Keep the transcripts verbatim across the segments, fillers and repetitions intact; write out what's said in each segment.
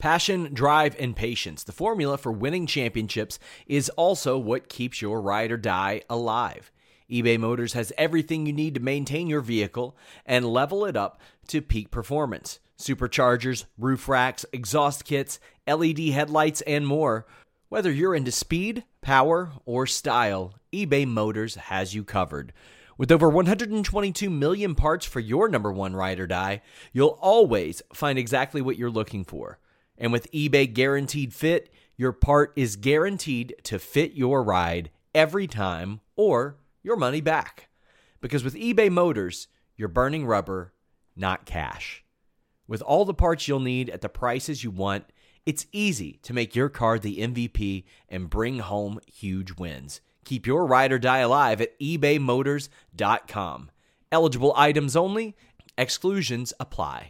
Passion, drive, and patience. The formula for winning championships is also what keeps your ride or die alive. eBay Motors has everything you need to maintain your vehicle and level it up to peak performance. Superchargers, roof racks, exhaust kits, L E D headlights, and more. Whether you're into speed, power, or style, eBay Motors has you covered. With over one hundred twenty-two million parts for your number one ride or die, you'll always find exactly what you're looking for. And with eBay Guaranteed Fit, your part is guaranteed to fit your ride every time or your money back. Because with eBay Motors, you're burning rubber, not cash. With all the parts you'll need at the prices you want, it's easy to make your car the M V P and bring home huge wins. Keep your ride or die alive at ebay motors dot com. Eligible items only. Exclusions apply.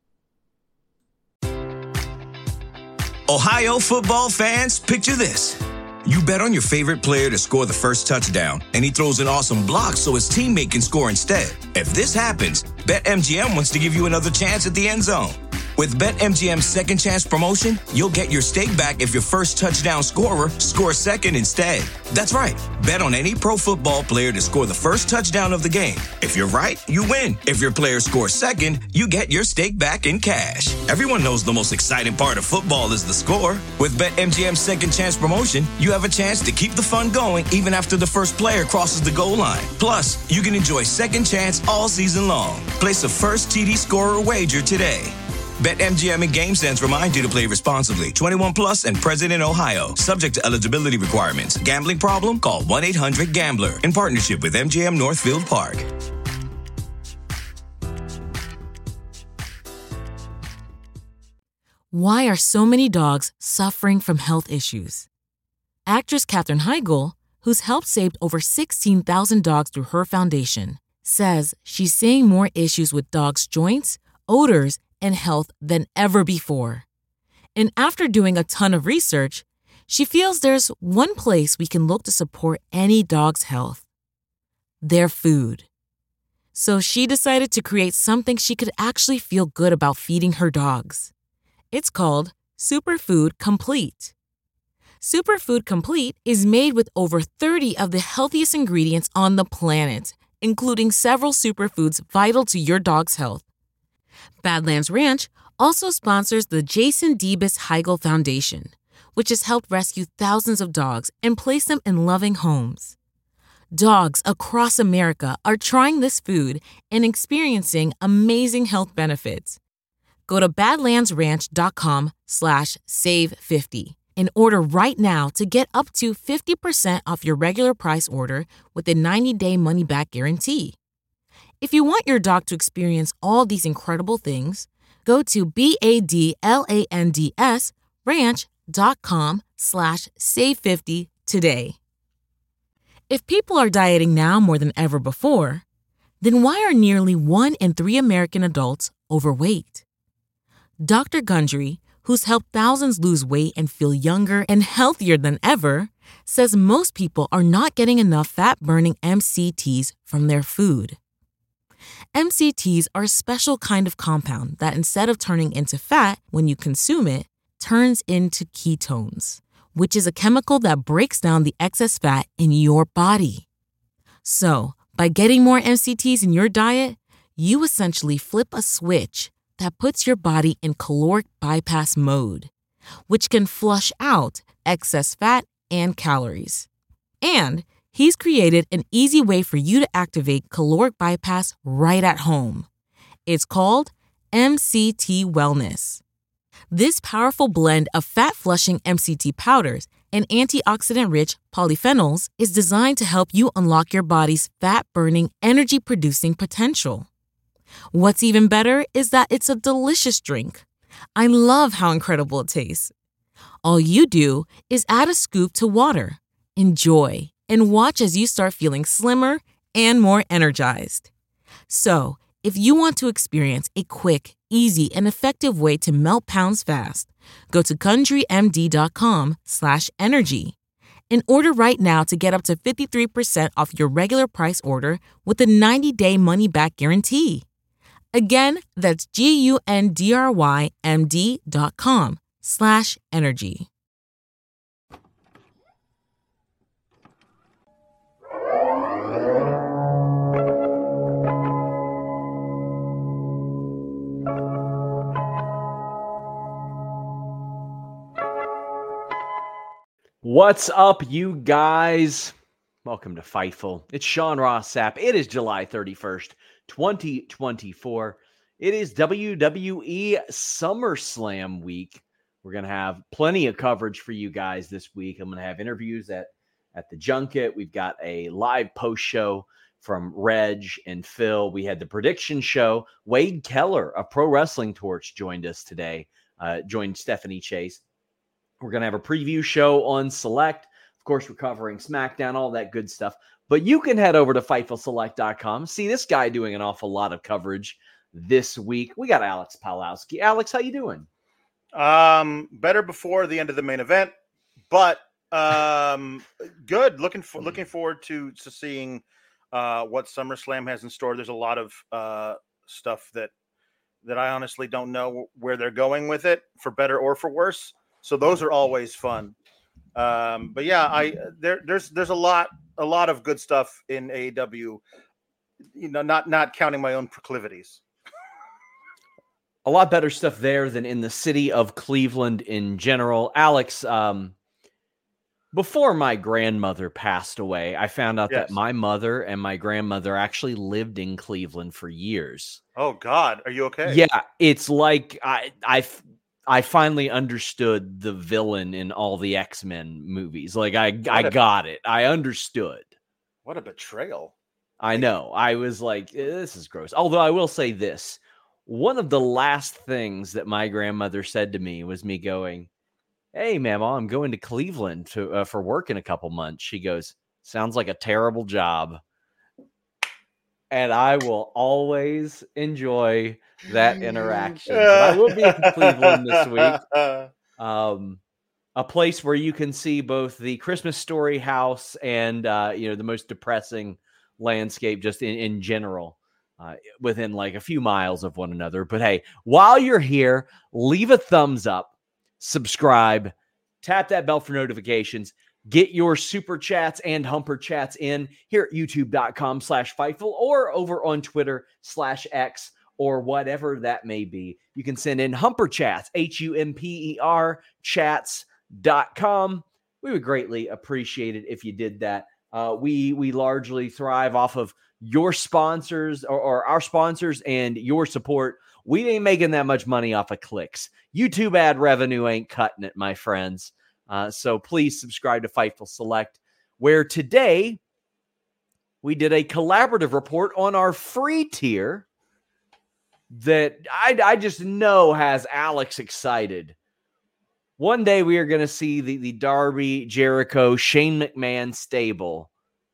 Ohio football fans, picture this. You bet on your favorite player to score the first touchdown, and he throws an awesome block so his teammate can score instead. If this happens, BetMGM wants to give you another chance at the end zone. With BetMGM's Second Chance promotion, you'll get your stake back if your first touchdown scorer scores second instead. That's right. Bet on any pro football player to score the first touchdown of the game. If you're right, you win. If your player scores second, you get your stake back in cash. Everyone knows the most exciting part of football is the score. With BetMGM's Second Chance promotion, you have a chance to keep the fun going even after the first player crosses the goal line. Plus, you can enjoy Second Chance all season long. Place a first T D scorer wager today. BetMGM and GameSense remind you to play responsibly. twenty-one plus and present in Ohio. Subject to eligibility requirements. Gambling problem? Call one eight hundred gambler. In partnership with M G M Northfield Park. Why are so many dogs suffering from health issues? Actress Katherine Heigl, who's helped save over sixteen thousand dogs through her foundation, says she's seeing more issues with dogs' joints, odors, and health than ever before. And after doing a ton of research, she feels there's one place we can look to support any dog's health: their food. So she decided to create something she could actually feel good about feeding her dogs. It's called Superfood Complete. Superfood Complete is made with over thirty of the healthiest ingredients on the planet, including several superfoods vital to your dog's health. Badlands Ranch also sponsors the Jason Debus Heigl Foundation, which has helped rescue thousands of dogs and place them in loving homes. Dogs across America are trying this food and experiencing amazing health benefits. Go to badlandsranch.com slash save 50 and order right now to get up to fifty percent off your regular price order with a ninety-day money-back guarantee. If you want your dog to experience all these incredible things, go to B-A-D-L-A-N-D-S ranch.com slash save 50 today. If people are dieting now more than ever before, then why are nearly one in three American adults overweight? Doctor Gundry, who's helped thousands lose weight and feel younger and healthier than ever, says most people are not getting enough fat-burning M C Ts from their food. M C Ts are a special kind of compound that, instead of turning into fat when you consume it, turns into ketones, which is a chemical that breaks down the excess fat in your body. So, by getting more M C Ts in your diet, you essentially flip a switch that puts your body in caloric bypass mode, which can flush out excess fat and calories. And he's created an easy way for you to activate caloric bypass right at home. It's called M C T Wellness. This powerful blend of fat-flushing M C T powders and antioxidant-rich polyphenols is designed to help you unlock your body's fat-burning, energy-producing potential. What's even better is that it's a delicious drink. I love how incredible it tastes. All you do is add a scoop to water, enjoy, and watch as you start feeling slimmer and more energized. So, if you want to experience a quick, easy, and effective way to melt pounds fast, go to GundryMD.com slash energy and order right now to get up to fifty-three percent off your regular price order with a ninety-day money-back guarantee. Again, that's G-U-N-D-R-Y-M-D dot com slash energy. What's up, you guys? Welcome to Fightful. It's Sean Ross Sapp. It is July thirty-first, twenty twenty-four. It is W W E SummerSlam week. We're going to have plenty of coverage for you guys this week. I'm going to have interviews at, at the junket. We've got a live post show from Reg and Phil. We had the prediction show. Wade Keller of Pro Wrestling Torch joined us today, uh, joined Stephanie Chase. We're going to have a preview show on Select. Of course, we're covering SmackDown, all that good stuff. But you can head over to Fightful Select dot com. See this guy doing an awful lot of coverage this week. We got Alex Pawlowski. Alex, how you doing? Um, better before the end of the main event, but um, good. Looking for, looking forward to, to seeing uh, what SummerSlam has in store. There's a lot of uh, stuff that that I honestly don't know where they're going with it, for better or for worse. So those are always fun. Um, but yeah, I there there's there's a lot a lot of good stuff in A E W. You know, not not counting my own proclivities. A lot better stuff there than in the city of Cleveland in general. Alex, um, before my grandmother passed away, I found out Yes. that my mother and my grandmother actually lived in Cleveland for years. Oh God, are you okay? Yeah, it's like I I I finally understood the villain in all the X-Men movies. Like I I a- got it. I understood. What a betrayal. I know. I was like, eh, this is gross. Although I will say this. One of the last things that my grandmother said to me was me going, "Hey, Mama, I'm going to Cleveland to uh, for work in a couple months." She goes, "Sounds like a terrible job." And I will always enjoy that interaction. But I will be in Cleveland this week. Um, a place where you can see both the Christmas Story house and, uh, you know, the most depressing landscape just in, in general, uh, within like a few miles of one another. But hey, while you're here, leave a thumbs up, subscribe, tap that bell for notifications. Get your super chats and humper chats in here at youtube.com slash Fightful or over on Twitter slash X or whatever that may be. You can send in humper chats, H U M P E R chats dot com. We would greatly appreciate it if you did that. Uh, we, we largely thrive off of your sponsors or, or our sponsors and your support. We ain't making that much money off of clicks. YouTube ad revenue ain't cutting it, my friends. Uh, so please subscribe to Fightful Select, where today we did a collaborative report on our free tier that I, I just know has Alex excited. One day we are going to see the, the Darby, Jericho, Shane McMahon stable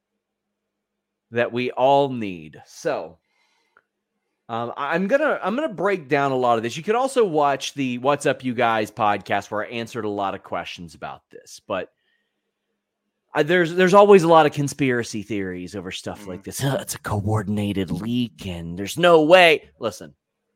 that we all need. So Um, I'm gonna I'm gonna break down a lot of this. You can also watch the What's Up You Guys podcast where I answered a lot of questions about this. But I, there's there's always a lot of conspiracy theories over stuff like this. "Oh, it's a coordinated leak, and there's no way." Listen,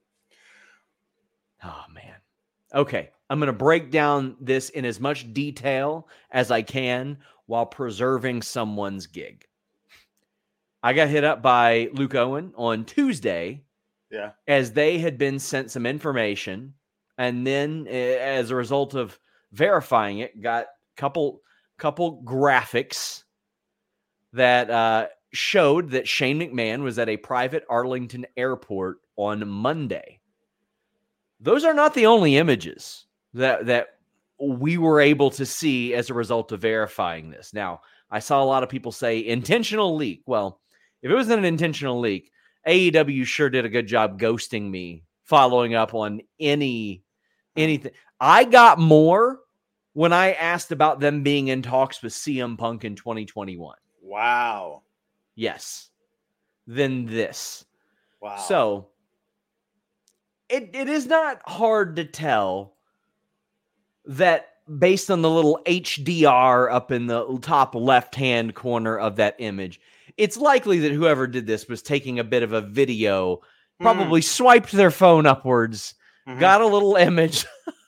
oh man, okay. I'm gonna break down this in as much detail as I can while preserving someone's gig. I got hit up by Luke Owen on Tuesday. Yeah. As they had been sent some information, and then uh, as a result of verifying it, got a couple, couple graphics that uh, showed that Shane McMahon was at a private Arlington airport on Monday. Those are not the only images that, that we were able to see as a result of verifying this. Now, I saw a lot of people say intentional leak. Well, if it wasn't an intentional leak, A E W sure did a good job ghosting me, following up on any anything. I got more when I asked about them being in talks with C M Punk in twenty twenty-one. Wow. Yes. Than this. Wow. So it it is not hard to tell that based on the little H D R up in the top left-hand corner of that image, it's likely that whoever did this was taking a bit of a video, probably mm. swiped their phone upwards, mm-hmm. got a little image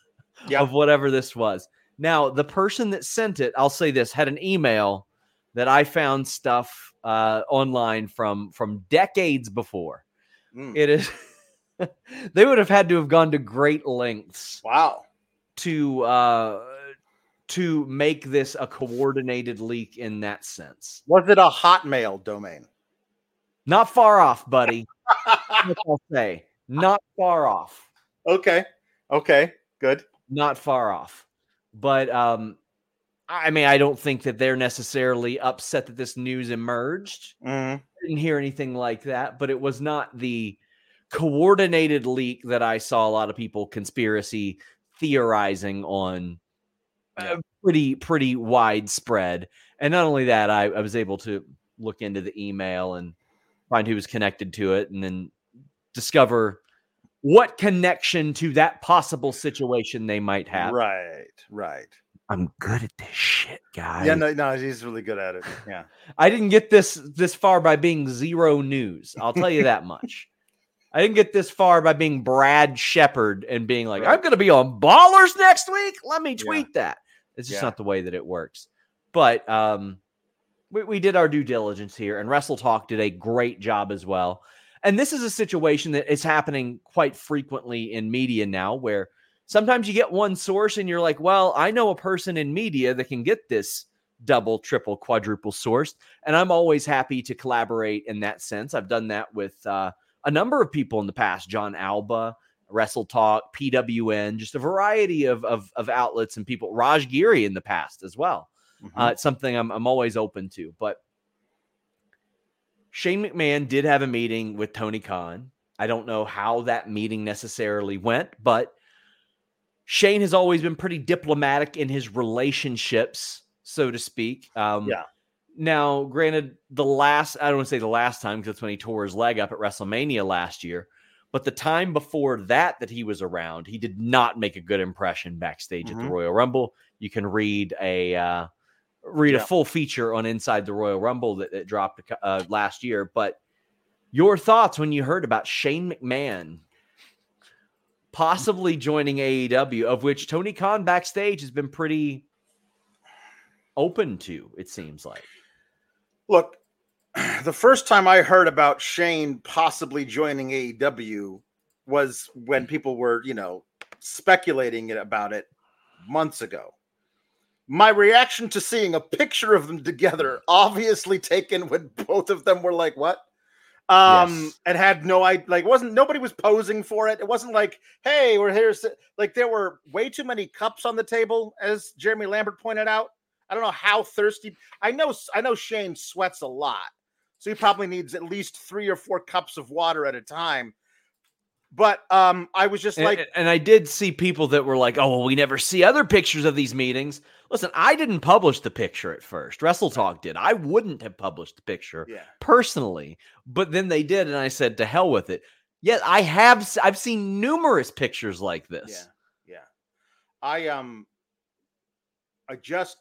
yep. of whatever this was. Now, the person that sent it, I'll say this, had an email that I found stuff uh, online from from decades before. Mm. It is they would have had to have gone to great lengths. Wow. To uh, to make this a coordinated leak in that sense. Was it a Hotmail domain? Not far off, buddy. I'll say not far off. Okay. Okay. Good. Not far off. But um, I mean, I don't think that they're necessarily upset that this news emerged. Mm-hmm. I didn't hear anything like that, but it was not the coordinated leak that I saw a lot of people conspiracy theorizing on. Yeah. Uh, pretty, pretty widespread. And not only that, I, I was able to look into the email and find who was connected to it and then discover what connection to that possible situation they might have. Right, right. I'm good at this shit, guys. Yeah, no, no, he's really good at it. Yeah. I didn't get this this far by being zero news. I'll tell you that much. I didn't get this far by being Brad Shepard and being like, right. I'm going to be on Ballers next week. Let me tweet yeah. that. It's just yeah. not the way that it works. But um, we, we did our due diligence here, and Wrestle Talk did a great job as well. And this is a situation that is happening quite frequently in media now, where sometimes you get one source and you're like, well, I know a person in media that can get this double, triple, quadruple sourced. And I'm always happy to collaborate in that sense. I've done that with uh, a number of people in the past, John Alba, Wrestle Talk, P W N, just a variety of, of, of outlets and people, Raj Giri in the past as well. Mm-hmm. Uh, it's something I'm, I'm always open to. But Shane McMahon did have a meeting with Tony Khan. I don't know how that meeting necessarily went, but Shane has always been pretty diplomatic in his relationships, so to speak. Um, yeah. Now, granted, the last, I don't want to say the last time because that's when he tore his leg up at WrestleMania last year. But the time before that that he was around, he did not make a good impression backstage mm-hmm. at the Royal Rumble. You can read a uh, read yeah. a full feature on Inside the Royal Rumble that, that dropped uh, last year. But your thoughts when you heard about Shane McMahon possibly joining A E W, of which Tony Khan backstage has been pretty open to, it seems like. Look, the first time I heard about Shane possibly joining A E W was when people were, you know, speculating about it months ago. My reaction to seeing a picture of them together, obviously taken when both of them were like, what? Um, yes. And had no idea, like, wasn't, nobody was posing for it. It wasn't like, hey, we're here. Like, there were way too many cups on the table, as Jeremy Lambert pointed out. I don't know how thirsty. I know, I know Shane sweats a lot. So he probably needs at least three or four cups of water at a time. But um, I was just like... And, and I did see people that were like, oh, well, we never see other pictures of these meetings. Listen, I didn't publish the picture at first. Wrestle Talk did. I wouldn't have published the picture yeah. personally. But then they did, and I said, to hell with it. Yet I have... I've seen numerous pictures like this. Yeah, yeah. I, um, I just...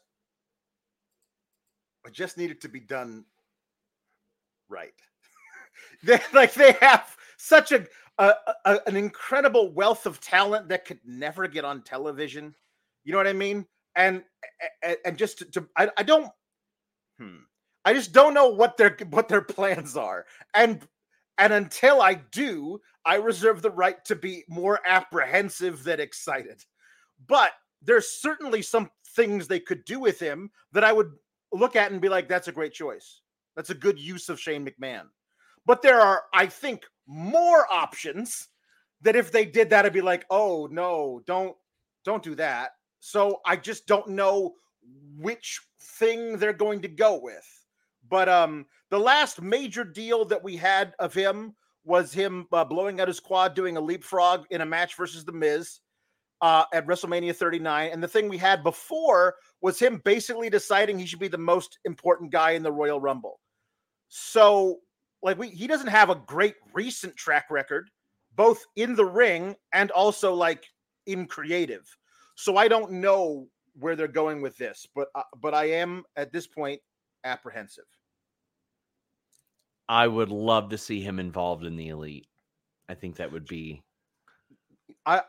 I just need it to be done... right. they like they have such a, a, a an incredible wealth of talent that could never get on television. You know what I mean? And and, and just to, to I, I don't hmm, I just don't know what their what their plans are. And and until I do, I reserve the right to be more apprehensive than excited. But there's certainly some things they could do with him that I would look at and be like, that's a great choice. That's a good use of Shane McMahon. But there are, I think, more options that if they did that, I'd be like, oh, no, don't, don't do that. So I just don't know which thing they're going to go with. But um, the last major deal that we had of him was him uh, blowing out his quad, doing a leapfrog in a match versus The Miz uh, at WrestleMania thirty-nine. And the thing we had before was him basically deciding he should be the most important guy in the Royal Rumble. So, like, we he doesn't have a great recent track record, both in the ring and also, like, in creative. So I don't know where they're going with this, but uh, but I am, at this point, apprehensive. I would love to see him involved in the Elite. I think that would be... I, I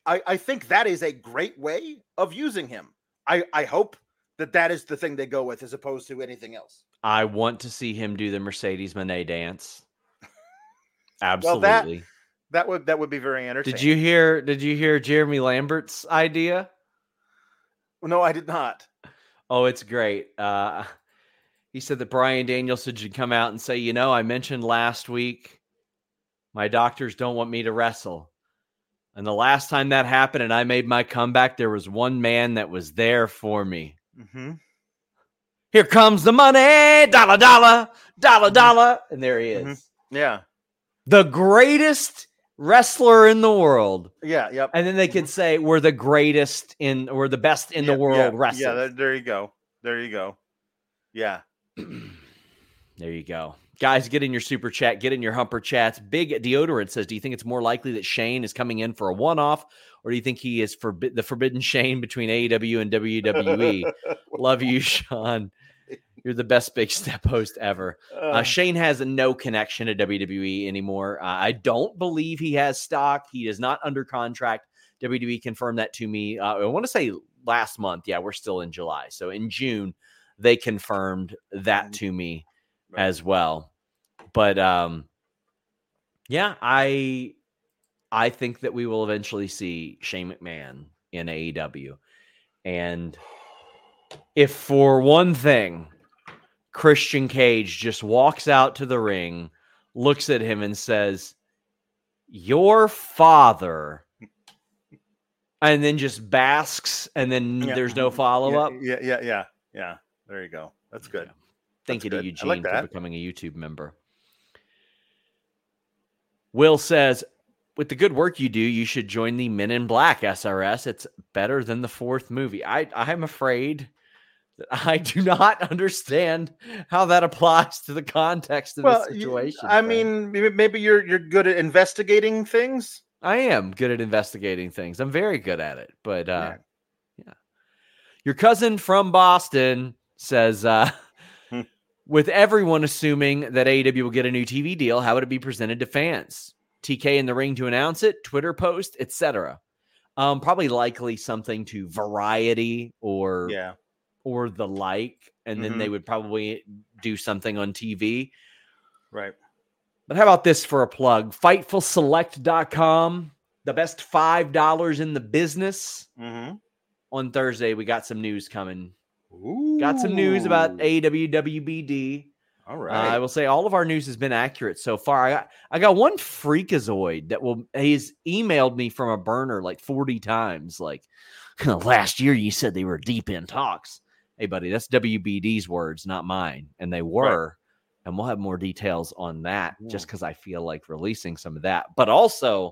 I, I think that is a great way of using him. I, I hope that that is the thing they go with as opposed to anything else. I want to see him do the Mercedes Moné dance. Absolutely. Well, that, that would that would be very entertaining. Did you hear did you hear Jeremy Lambert's idea? No, I did not. Oh, it's great. Uh, he said that Bryan Danielson should come out and say, you know, I mentioned last week my doctors don't want me to wrestle. And the last time that happened and I made my comeback, there was one man that was there for me. Mm-hmm. Here comes the money, dollar, dollar, dollar, dollar. And there he is. Mm-hmm. Yeah. The greatest wrestler in the world. Yeah, yep. And then they could say we're the greatest in, we're the best in yeah, the world yeah, wrestling. Yeah, there, there you go. There you go. Yeah. There you go. Guys, get in your super chat, get in your humper chats. Big Deodorant says, do you think it's more likely that Shane is coming in for a one-off, or do you think he is forbi- the forbidden Shane between A E W and W W E? Love you, Sean. You're the best Big Step host ever. Uh, Shane has no connection to W W E anymore. Uh, I don't believe he has stock. He is not under contract. W W E confirmed that to me. Uh, I want to say last month. Yeah, we're still in July. So in June, they confirmed that to me right. as well. But um, yeah, I I think that we will eventually see Shane McMahon in A E W. And if for one thing, Christian Cage just walks out to the ring, looks at him and says, your father, and then just basks, and then yeah. there's no follow-up. Yeah, yeah, yeah, yeah. There you go. That's good. Yeah. Thank That's you good. to Eugene like for becoming a YouTube member. Will says, with the good work you do, you should join the Men in Black S R S. It's better than the fourth movie. I, I'm afraid that I do not understand how that applies to the context of well, the situation. You, I mean, maybe you're you're good at investigating things. I am good at investigating things. I'm very good at it. But uh, yeah. yeah. Your cousin from Boston says, uh, with everyone assuming that A E W will get a new T V deal, how would it be presented to fans? T K in the ring to announce it, Twitter post, et cetera. Um, probably likely something to Variety or yeah. or the like, and then mm-hmm. they would probably do something on T V. Right. But how about this for a plug? Fightful Select dot com, the best five dollars in the business. Mm-hmm. On Thursday, we got some news coming. Ooh. Got some news about A E W W B D. All right. Uh, I will say all of our news has been accurate so far. I got I got one freakazoid that will he's emailed me from a burner like forty times. Like, last year you said they were deep in talks. Hey, buddy, that's W B D's words, not mine. And they were. Right. And we'll have more details on that yeah. just because I feel like releasing some of that. But also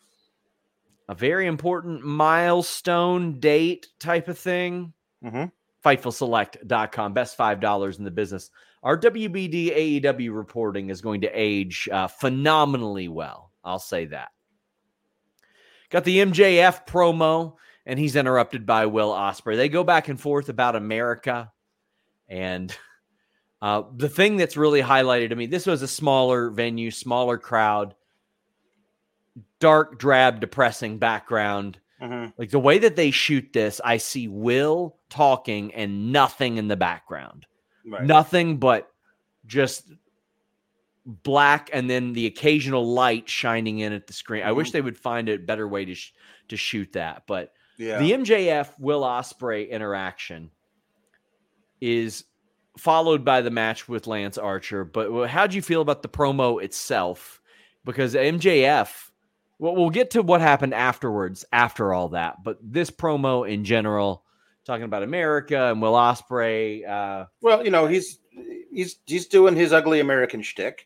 a very important milestone date type of thing. Mm-hmm. Fightful Select dot com, best five dollars in the business. Our W B D A E W reporting is going to age uh, phenomenally well. I'll say that. Got the M J F promo, and he's interrupted by Will Ospreay. They go back and forth about America. And uh, the thing that's really highlighted to me, this was a smaller venue, smaller crowd, dark, drab, depressing background. Mm-hmm. Like the way that they shoot this, I see Will talking and nothing in the background. Right. Nothing but just black and then the occasional light shining in at the screen. Mm-hmm. I wish they would find a better way to sh- to shoot that. But yeah. the M J F Will Ospreay interaction is followed by the match with Lance Archer. But how'd you feel about the promo itself? Because M J F, well, we'll get to what happened afterwards, after all that. But this promo in general, talking about America and Will Ospreay. Uh, well, you know, he's he's he's doing his ugly American shtick,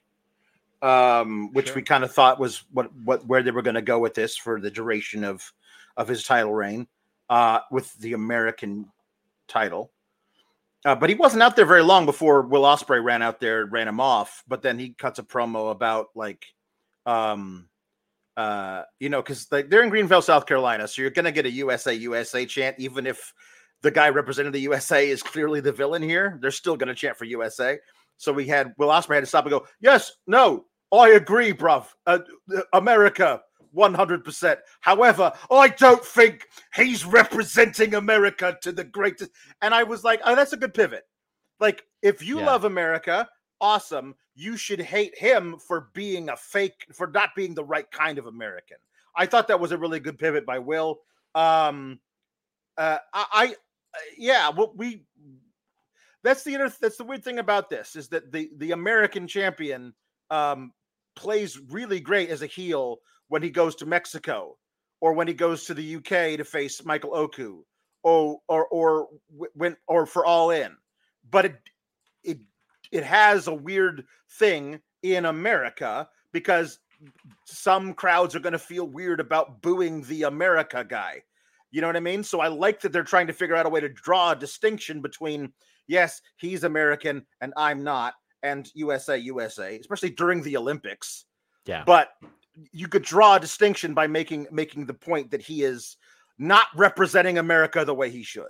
um, which sure. we kind of thought was what what where they were going to go with this for the duration of of his title reign uh, with the American title. Uh, but he wasn't out there very long before Will Ospreay ran out there and ran him off. But then he cuts a promo about like, um, uh, you know, because like they're in Greenville, South Carolina, so you're going to get a U S A U S A chant, even if the guy representing the U S A is clearly the villain here. They're still going to chant for U S A. So we had Will Ospreay had to stop and go, yes, no, I agree, bruv. Uh, America, one hundred percent. However, I don't think he's representing America to the greatest. And I was like, oh, that's a good pivot. Like, if you yeah. love America, awesome. You should hate him for being a fake, for not being the right kind of American. I thought that was a really good pivot by Will. Um, uh, I, I yeah, well, we, that's the, that's the weird thing about this is that the, the American champion, um, plays really great as a heel when he goes to Mexico or when he goes to the U K to face Michael Oku or, or, or when, or for All In, but it, it, it has a weird thing in America because some crowds are going to feel weird about booing the America guy. You know what I mean? So I like that they're trying to figure out a way to draw a distinction between, yes, he's American and I'm not, and U S A, U S A, especially during the Olympics. Yeah. But you could draw a distinction by making, making the point that he is not representing America the way he should.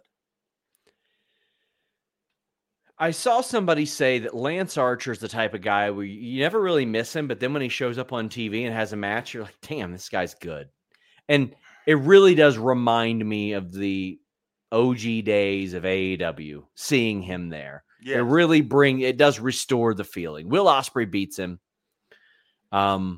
I saw somebody say that Lance Archer is the type of guy where you never really miss him, but then when he shows up on T V and has a match, you're like, damn, this guy's good. And it really does remind me of the O G days of A E W, seeing him there. Yes. It really bring, it does restore the feeling. Will Ospreay beats him. Um,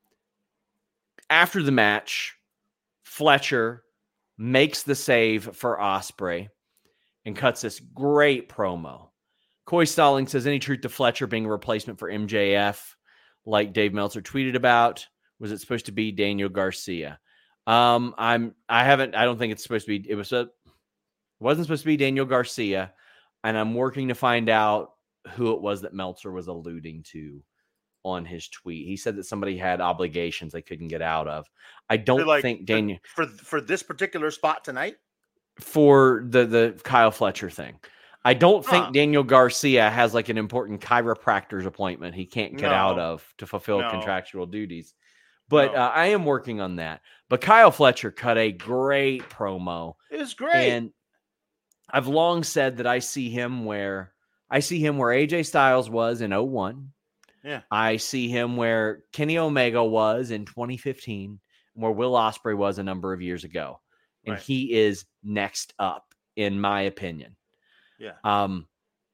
after the match, Fletcher makes the save for Ospreay and cuts this great promo. Coy Stalling says, any truth to Fletcher being a replacement for M J F, like Dave Meltzer tweeted about? Was it supposed to be Daniel Garcia? Um, I'm, I haven't, I don't think it's supposed to be, it was a, it wasn't supposed to be Daniel Garcia. And I'm working to find out who it was that Meltzer was alluding to on his tweet. He said that somebody had obligations they couldn't get out of. I don't like, think Daniel for, for this particular spot tonight for the, the Kyle Fletcher thing. I don't huh. think Daniel Garcia has like an important chiropractor's appointment he can't get no. out of to fulfill no. contractual duties. But no. uh, I am working on that. But Kyle Fletcher cut a great promo. It was great. And I've long said that I see him where I see him where A J Styles was in oh one. Yeah. I see him where Kenny Omega was in twenty fifteen, where Will Ospreay was a number of years ago. And right. he is next up, in my opinion. Yeah. Um,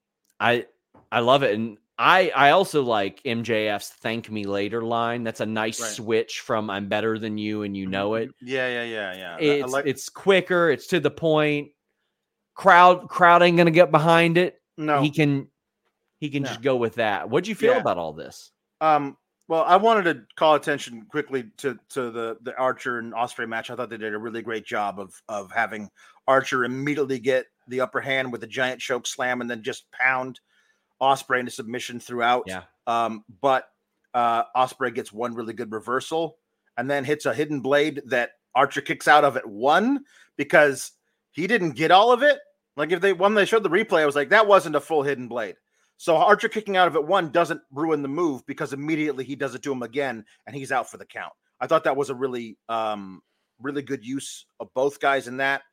I I love it. And I, I also like M J F's thank me later line. That's a nice right. switch from I'm better than you and you know it. Yeah, yeah, yeah, yeah. It's, like- it's quicker. It's to the point. Crowd crowd ain't going to get behind it. No. He can he can no. just go with that. What'd you feel yeah. about all this? Um, well, I wanted to call attention quickly to, to the, the Archer and Ospreay match. I thought they did a really great job of of having Archer immediately get the upper hand with a giant choke slam and then just pound Ospreay into submission throughout. Yeah. Um, but uh, Ospreay gets one really good reversal and then hits a hidden blade that Archer kicks out of at one because he didn't get all of it. Like if they when they showed the replay, I was like, that wasn't a full hidden blade. So Archer kicking out of it one doesn't ruin the move because immediately he does it to him again and he's out for the count. I thought that was a really, um, really good use of both guys in that.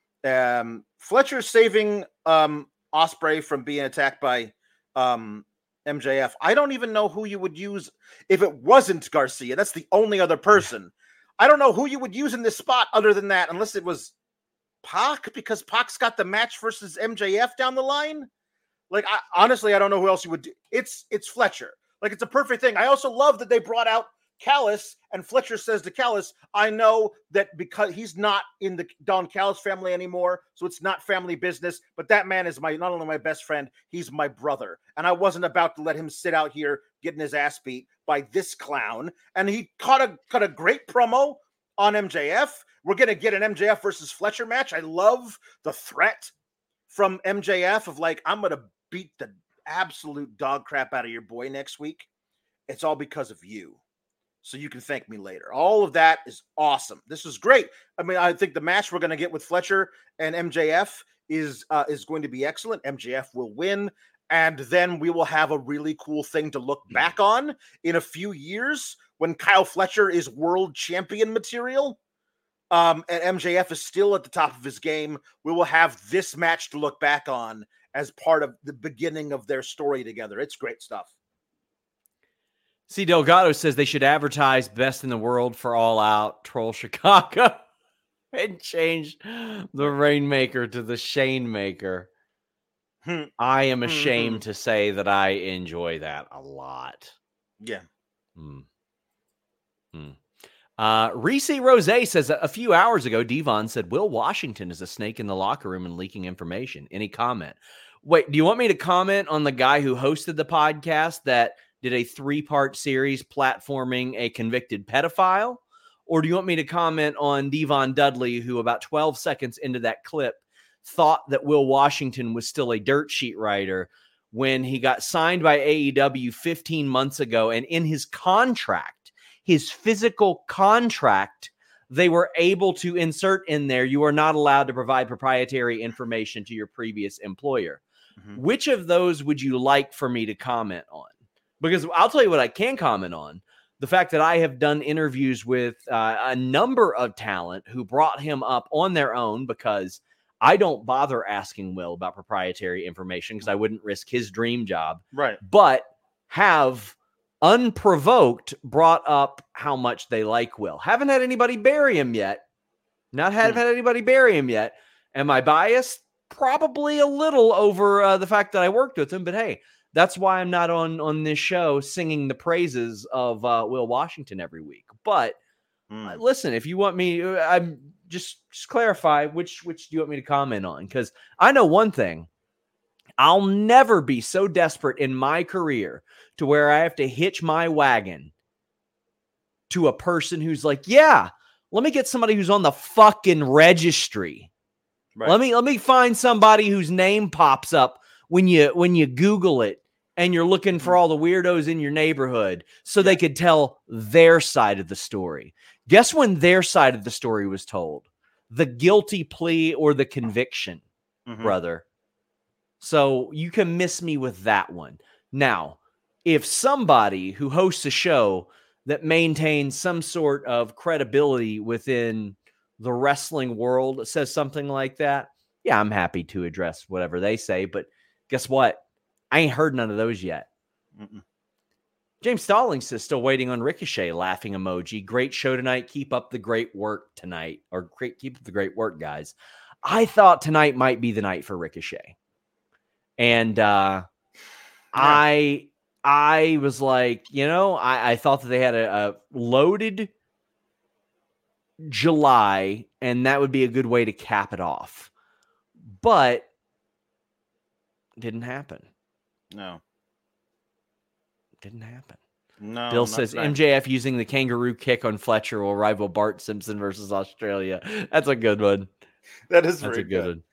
Um, Fletcher saving um, Ospreay from being attacked by um, M J F. I don't even know who you would use if it wasn't Garcia. That's the only other person. I don't know who you would use in this spot other than that, unless it was Pac, because Pac's got the match versus M J F down the line. Like, I, honestly, I don't know who else you would do. It's it's Fletcher. Like, it's a perfect thing. I also love that they brought out Callis, and Fletcher says to Callis, I know that because he's not in the Don Callis family anymore, so it's not family business, but that man is my not only my best friend, he's my brother. And I wasn't about to let him sit out here getting his ass beat by this clown. And he caught a, caught a great promo on M J F. We're going to get an M J F versus Fletcher match. I love the threat from M J F of like, I'm going to beat the absolute dog crap out of your boy next week. It's all because of you. So you can thank me later. All of that is awesome. This is great. I mean, I think the match we're going to get with Fletcher and M J F is uh, is going to be excellent. M J F will win. And then we will have a really cool thing to look back on in a few years when Kyle Fletcher is world champion material. Um, and M J F is still at the top of his game. We will have this match to look back on as part of the beginning of their story together. It's great stuff. C. Delgado says they should advertise best in the world for All Out, troll Chicago, and change the Rainmaker to the Shane Maker. I am ashamed mm-hmm. to say that I enjoy that a lot. Yeah. Hmm. Hmm. Uh, Reese Rose says a few hours ago, Devon said Will Washington is a snake in the locker room and leaking information. Any comment? Wait, do you want me to comment on the guy who hosted the podcast that did a three-part series platforming a convicted pedophile? Or do you want me to comment on Devon Dudley, who about twelve seconds into that clip thought that Will Washington was still a dirt sheet writer when he got signed by A E W fifteen months ago, and in his contract, his physical contract, they were able to insert in there, you are not allowed to provide proprietary information to your previous employer. Mm-hmm. Which of those would you like for me to comment on? Because I'll tell you what I can comment on. The fact that I have done interviews with uh, a number of talent who brought him up on their own, because I don't bother asking Will about proprietary information because I wouldn't risk his dream job. Right. But have unprovoked brought up how much they like Will. Haven't had anybody bury him yet. Not have hmm. had anybody bury him yet. Am I biased? Probably a little over uh, the fact that I worked with him. But hey, that's why I'm not on, on this show singing the praises of uh, Will Washington every week. But hmm. uh, listen, if you want me, I'm just, just clarify which, which do you want me to comment on? Because I know one thing. I'll never be so desperate in my career to where I have to hitch my wagon to a person who's like, yeah, let me get somebody who's on the fucking registry. Right. Let me let me find somebody whose name pops up when you when you Google it and you're looking for all the weirdos in your neighborhood so yeah. they could tell their side of the story. Guess when their side of the story was told? The guilty plea or the conviction, mm-hmm. brother. So you can miss me with that one. Now, if somebody who hosts a show that maintains some sort of credibility within the wrestling world says something like that, yeah, I'm happy to address whatever they say. But guess what? I ain't heard none of those yet. Mm-mm. James Stallings says still waiting on Ricochet, laughing emoji. Great show tonight. Keep up the great work tonight. Or great, keep up the great work, guys. I thought tonight might be the night for Ricochet. And uh, yeah. I I was like, you know, I, I thought that they had a, a loaded July, and that would be a good way to cap it off. But it didn't happen. No. Didn't happen. No. Bill says right. M J F using the kangaroo kick on Fletcher will rival Bart Simpson versus Australia. That's a good one. That is That's very a good, good one.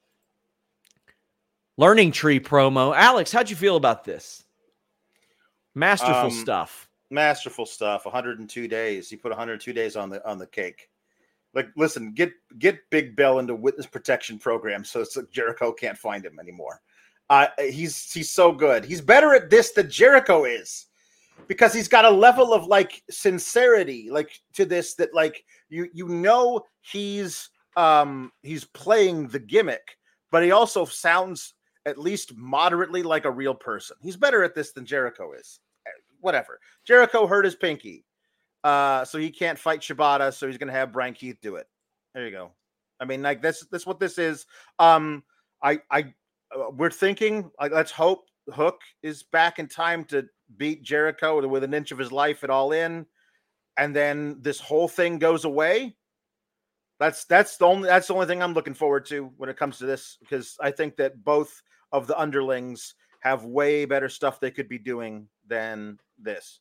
Learning Tree promo. Alex, how'd you feel about this? Masterful um, stuff. Masterful stuff. one hundred two days. He put one hundred two days on the on the cake. Like, listen, get get Big Bell into witness protection program so it's like Jericho can't find him anymore. Uh, he's he's so good. He's better at this than Jericho is, because he's got a level of like sincerity, like to this that like you you know he's um he's playing the gimmick, but he also sounds at least moderately like a real person. He's better at this than Jericho is. Whatever. Jericho hurt his pinky, uh, so he can't fight Shibata, so he's going to have Brian Keith do it. There you go. I mean, like, this, this what this is. Um, I, I, uh, we're thinking, like, let's hope Hook is back in time to beat Jericho with an inch of his life at All In, and then this whole thing goes away. That's that's the only that's the only thing I'm looking forward to when it comes to this, because I think that both of the underlings have way better stuff they could be doing than this.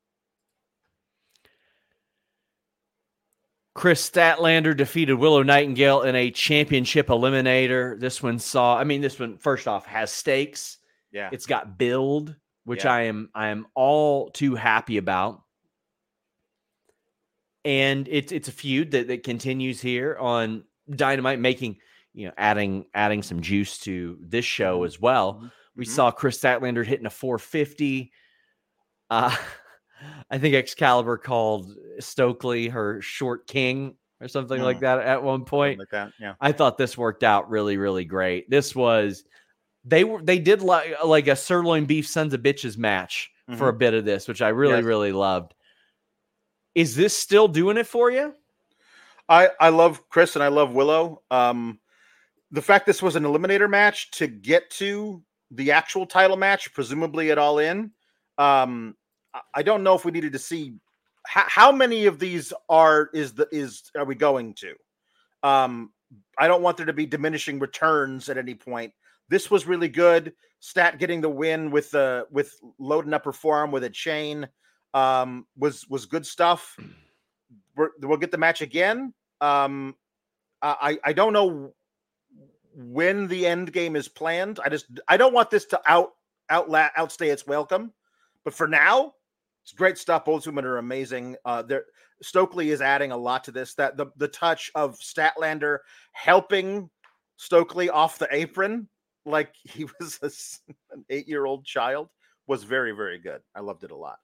Chris Statlander defeated Willow Nightingale in a championship eliminator. This one saw, I mean, this one, first off, has stakes. Yeah. It's got build, which yeah. I am I am all too happy about. And it's it's a feud that, that continues here on Dynamite, making, you know, adding adding some juice to this show as well. Mm-hmm. We mm-hmm. saw Chris Statlander hitting a four fifty. Uh, I think Excalibur called Stokely her short king or something mm. like that at one point. Something like that, yeah. I thought this worked out really, really great. This was they were they did like like a sirloin beef sons of bitches match mm-hmm. for a bit of this, which I really, yes. really loved. Is this still doing it for you? I, I love Chris and I love Willow. Um, the fact this was an eliminator match to get to the actual title match, presumably at All In. Um, I don't know if we needed to see how, how many of these are is the is are we going to. Um, I don't want there to be diminishing returns at any point. This was really good. Stat getting the win with the with loading up her forearm with a chain um, was was good stuff. We're, we'll get the match again. Um, I I don't know when the end game is planned. I just I don't want this to out out outstay its welcome. But for now, it's great stuff. Both women are amazing. Uh, they're Stokely is adding a lot to this. That the the touch of Statlander helping Stokely off the apron like he was a, an eight-year-old child was very, very good. I loved it a lot.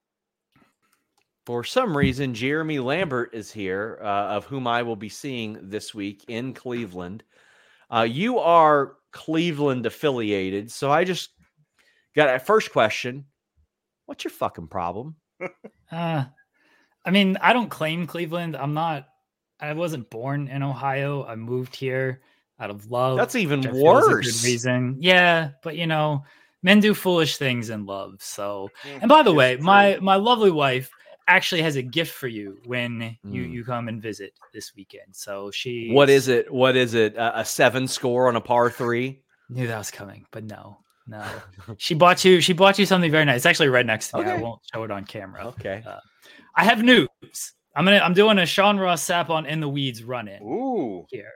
For some reason, Jeremy Lambert is here, uh, of whom I will be seeing this week in Cleveland. Uh, you are Cleveland affiliated, so I just got a first question. What's your fucking problem? uh, I mean, I don't claim Cleveland. I'm not, I wasn't born in Ohio. I moved here out of love. That's even worse. A good reason. Yeah, but you know, men do foolish things in love. So, and by the way, my my lovely wife actually has a gift for you when mm. you you come and visit this weekend. So she. What is it? What is it? Uh, a seven score on a par three? Knew that was coming, but no, no. she bought you. She bought you something very nice. It's actually right next to me. Okay. I won't show it on camera. Okay. Uh, I have news. I'm gonna. I'm doing a Sean Ross Sapp on In the Weeds run in. Ooh. Here.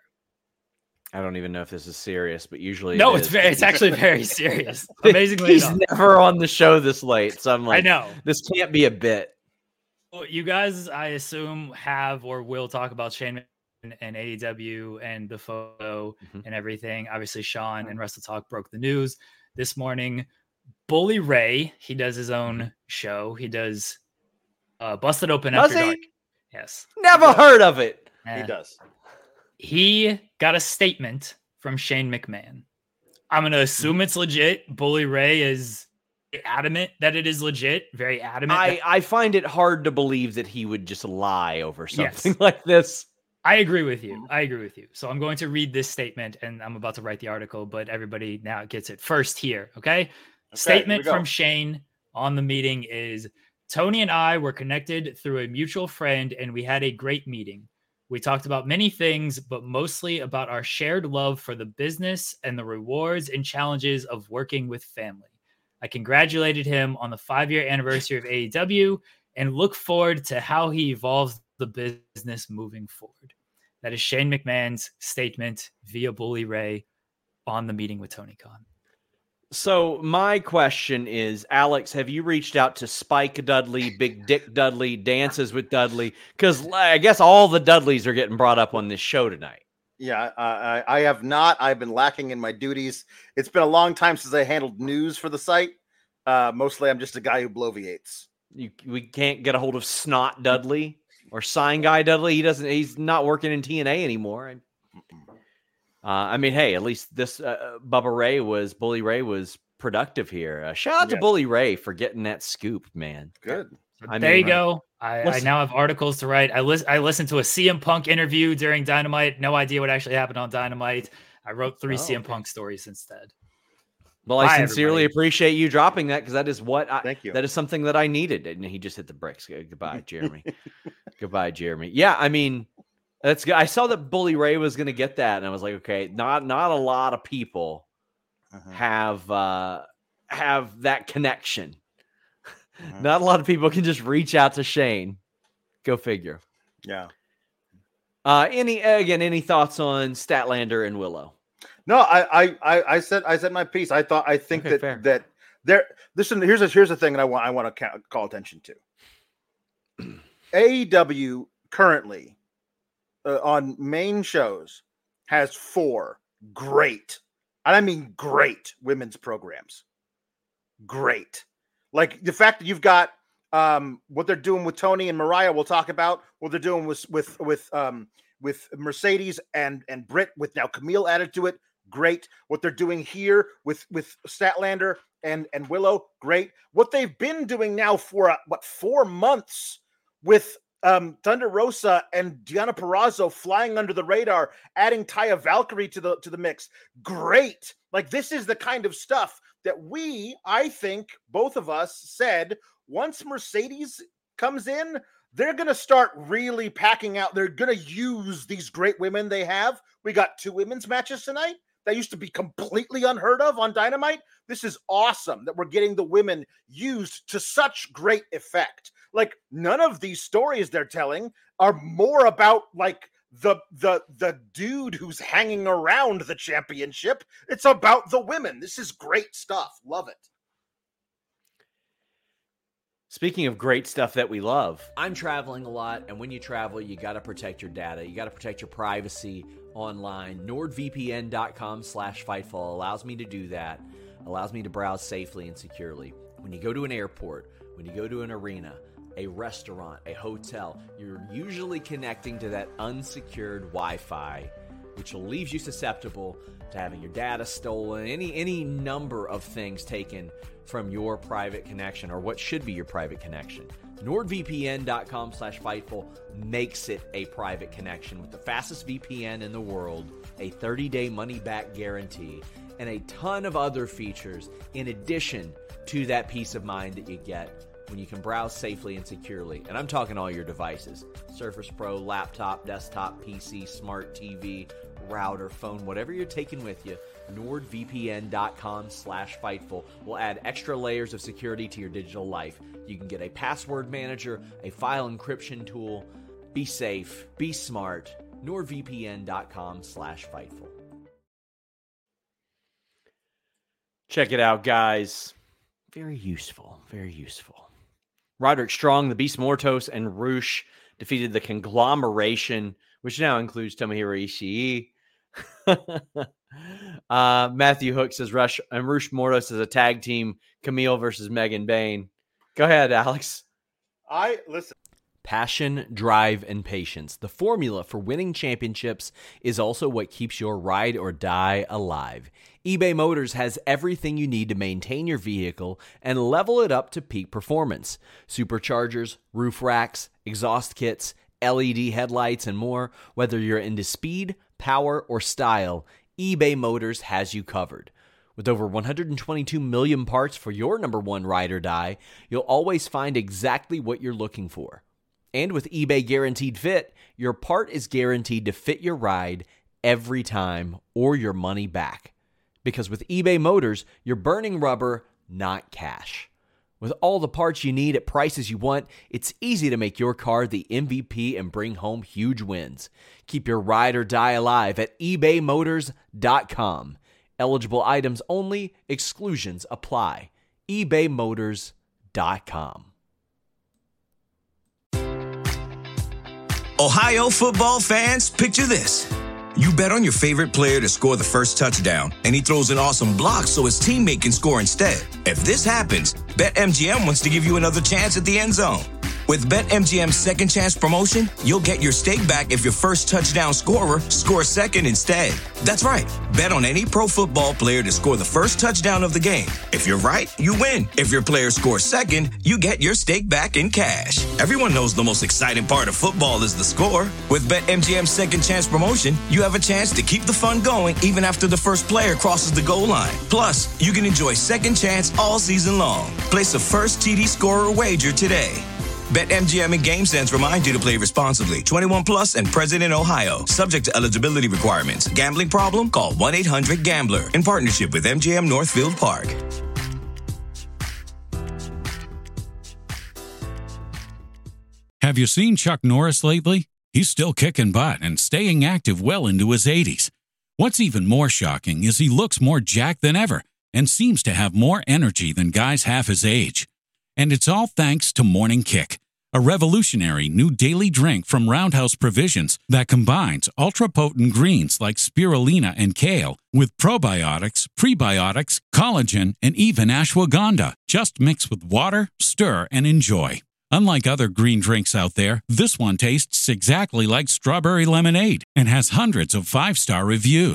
I don't even know if this is serious, but usually no, it it's is. very, it's actually very serious. Amazingly, he's enough. never on the show this late, so I'm like, I know this can't be a bit. Well, you guys, I assume, have or will talk about Shane and, and A E W and the photo mm-hmm. and everything. Obviously, Sean and Wrestle Talk broke the news this morning. Bully Ray, he does his own show. He does uh, Busted Open does After he? Dark. Yes, never heard of it. Uh, he does. He got a statement from Shane McMahon. I'm going to assume it's legit. Bully Ray is adamant that it is legit. Very adamant. I, I find it hard to believe that he would just lie over something yes. like this. I agree with you. I agree with you. So I'm going to read this statement and I'm about to write the article, but everybody now gets it first here. Okay. okay statement from Shane on the meeting is Tony and I were connected through a mutual friend and we had a great meeting. We talked about many things, but mostly about our shared love for the business and the rewards and challenges of working with family. I congratulated him on the five-year anniversary of A E W and look forward to how he evolves the business moving forward. That is Shane McMahon's statement via Bully Ray on the meeting with Tony Khan. So my question is, Alex, have you reached out to Spike Dudley, Big Dick Dudley, Dances with Dudley? Because I guess all the Dudleys are getting brought up on this show tonight. Yeah, I, I have not. I've been lacking in my duties. It's been a long time since I handled news for the site. Uh, mostly, I'm just a guy who bloviates. You, we can't get a hold of Snot Dudley or Sign Guy Dudley. He doesn't. He's not working in T N A anymore. Uh, I mean, hey, at least this uh, Bubba Ray was, Bully Ray was productive here. Uh, shout out yes. to Bully Ray for getting that scoop, man. Good. I there mean, you go. I, I now have articles to write. I, lis- I listened to a C M Punk interview during Dynamite. No idea what actually happened on Dynamite. I wrote three oh, C M okay. Punk stories instead. Well, I Bye, sincerely everybody. appreciate you dropping that because that is what I, Thank you. That is something that I needed. And he just hit the bricks. Goodbye, Jeremy. Goodbye, Jeremy. Yeah, I mean, that's good. I saw that Bully Ray was going to get that, and I was like, okay, not not a lot of people uh-huh. have uh, have that connection. Uh-huh. Not a lot of people can just reach out to Shane. Go figure. Yeah. Uh, any again? Any thoughts on Statlander and Willow? No, I, I, I, I said, I said my piece. I thought, I think okay, that fair. that there. Listen, here's a, here's the thing that I want, I want to call attention to. A E W currently uh, on main shows has four great, and I mean great women's programs. Great, like the fact that you've got um, what they're doing with Tony and Mariah. We'll talk about what they're doing with with with um, with Mercedes and and Britt. With now Camille added to it. great. What they're doing here with, with Statlander and, and Willow, great. What they've been doing now for, uh, what, four months with um, Thunder Rosa and Deonna Purrazzo flying under the radar, adding Taya Valkyrie to the, to the mix. Great. Like, this is the kind of stuff that we, I think, both of us said, once Mercedes comes in, they're going to start really packing out. They're going to use these great women they have. We got two women's matches tonight. That used to be completely unheard of on Dynamite. This is awesome that we're getting the women used to such great effect. Like, none of these stories they're telling are more about, like, the the the dude who's hanging around the championship. It's about the women. This is great stuff. Love it. Speaking of great stuff that we love, I'm traveling a lot, and when you travel, you got to protect your data. You got to protect your privacy online. NordVPN.com slash Fightful allows me to do that, allows me to browse safely and securely. When you go to an airport, when you go to an arena, a restaurant, a hotel, you're usually connecting to that unsecured Wi-Fi, which leaves you susceptible to having your data stolen, any any number of things taken from your private connection, or what should be your private connection. NordVPN.com slash Fightful makes it a private connection with the fastest V P N in the world, a thirty-day money-back guarantee, and a ton of other features in addition to that peace of mind that you get when you can browse safely and securely. And I'm talking all your devices. Surface Pro, laptop, desktop, P C, smart T V, router, phone, whatever you're taking with you, NordVPN.com slash Fightful will add extra layers of security to your digital life. You can get a password manager, a file encryption tool. Be safe, be smart. NordVPN.com slash Fightful. Check it out, guys. Very useful, very useful. Roderick Strong, the Beast Mortos, and Roosh defeated the conglomeration, which now includes Tomohiro Ishii. uh, Matthew Hook says Rush and Roosh Mortos as a tag team, Camille versus Megan Bain. Go ahead, Alex. I listen. Passion, drive, and patience. The formula for winning championships is also what keeps your ride or die alive. eBay Motors has everything you need to maintain your vehicle and level it up to peak performance. Superchargers, roof racks, exhaust kits, L E D headlights, and more. Whether you're into speed, power, or style, eBay Motors has you covered. With over one hundred twenty-two million parts for your number one ride or die, you'll always find exactly what you're looking for. And with eBay Guaranteed Fit, your part is guaranteed to fit your ride every time or your money back. Because with eBay Motors, you're burning rubber, not cash. With all the parts you need at prices you want, it's easy to make your car the M V P and bring home huge wins. Keep your ride or die alive at ebay motors dot com. Eligible items only, exclusions apply. ebay motors dot com. Ohio football fans, picture this. You bet on your favorite player to score the first touchdown, and he throws an awesome block so his teammate can score instead. If this happens, BetMGM wants to give you another chance at the end zone. With BetMGM's second chance promotion, you'll get your stake back if your first touchdown scorer scores second instead. That's right. Bet on any pro football player to score the first touchdown of the game. If you're right, you win. If your player scores second, you get your stake back in cash. Everyone knows the most exciting part of football is the score. With BetMGM's second chance promotion, you have a chance to keep the fun going even after the first player crosses the goal line. Plus, you can enjoy second chance all season long. Place a first T D scorer wager today. BetMGM and GameSense remind you to play responsibly. twenty-one plus and present in Ohio. Subject to eligibility requirements. Gambling problem? Call one eight hundred gambler. In partnership with M G M Northfield Park. Have you seen Chuck Norris lately? He's still kicking butt and staying active well into his eighties. What's even more shocking is he looks more jacked than ever and seems to have more energy than guys half his age. And it's all thanks to Morning Kick, a revolutionary new daily drink from Roundhouse Provisions that combines ultra-potent greens like spirulina and kale with probiotics, prebiotics, collagen, and even ashwagandha. Just mix with water, stir, and enjoy. Unlike other green drinks out there, this one tastes exactly like strawberry lemonade and has hundreds of five-star reviews.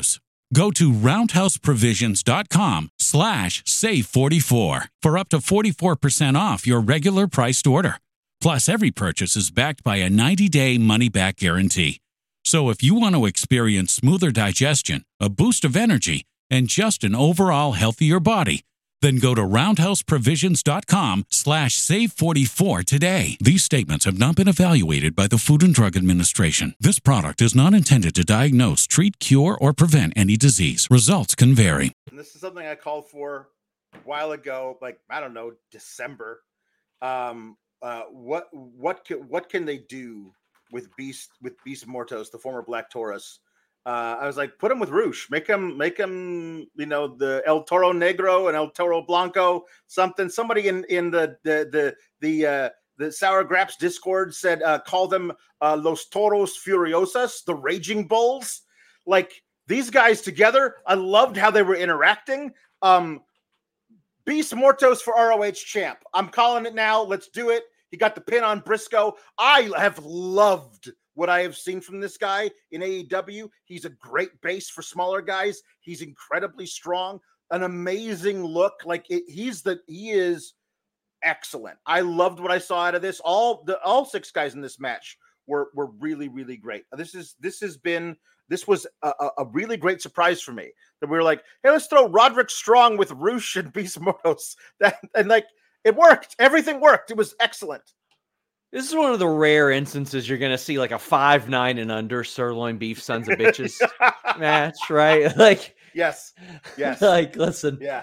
Go to roundhouseprovisions.com slash save 44 for up to forty-four percent off your regular priced order. Plus, every purchase is backed by a ninety-day money-back guarantee. So if you want to experience smoother digestion, a boost of energy, and just an overall healthier body, then go to roundhouseprovisions.com slash save 44 today. These statements have not been evaluated by the Food and Drug Administration. This product is not intended to diagnose, treat, cure, or prevent any disease. Results can vary. And this is something I called for a while ago, like, I don't know, December. Um, uh, what what can, what can they do with Beast with Beast Mortos, the former Black Taurus? Uh, I was like, put him with Roosh, make him, make him, you know, the El Toro Negro and El Toro Blanco, something. Somebody in in the the the the uh, the Sour Graps Discord said, uh, call them uh, Los Toros Furiosas, the Raging Bulls. Like, these guys together, I loved how they were interacting. Um, Beast Mortos for R O H champ. I'm calling it now. Let's do it. He got the pin on Briscoe. I have loved what I have seen from this guy in A E W. He's a great base for smaller guys. He's incredibly strong, an amazing look. Like it, he's the, he is excellent. I loved what I saw out of this. All the, all six guys in this match were, were really, really great. This is, this has been, this was a, a really great surprise for me that we were like, hey, let's throw Roderick Strong with Roosh and Beast Mortos. That, and like, it worked. Everything worked. It was excellent. This is one of the rare instances you're going to see like a five, nine and under sirloin beef sons of bitches match, right? Like, yes, yes. Like, listen, yeah.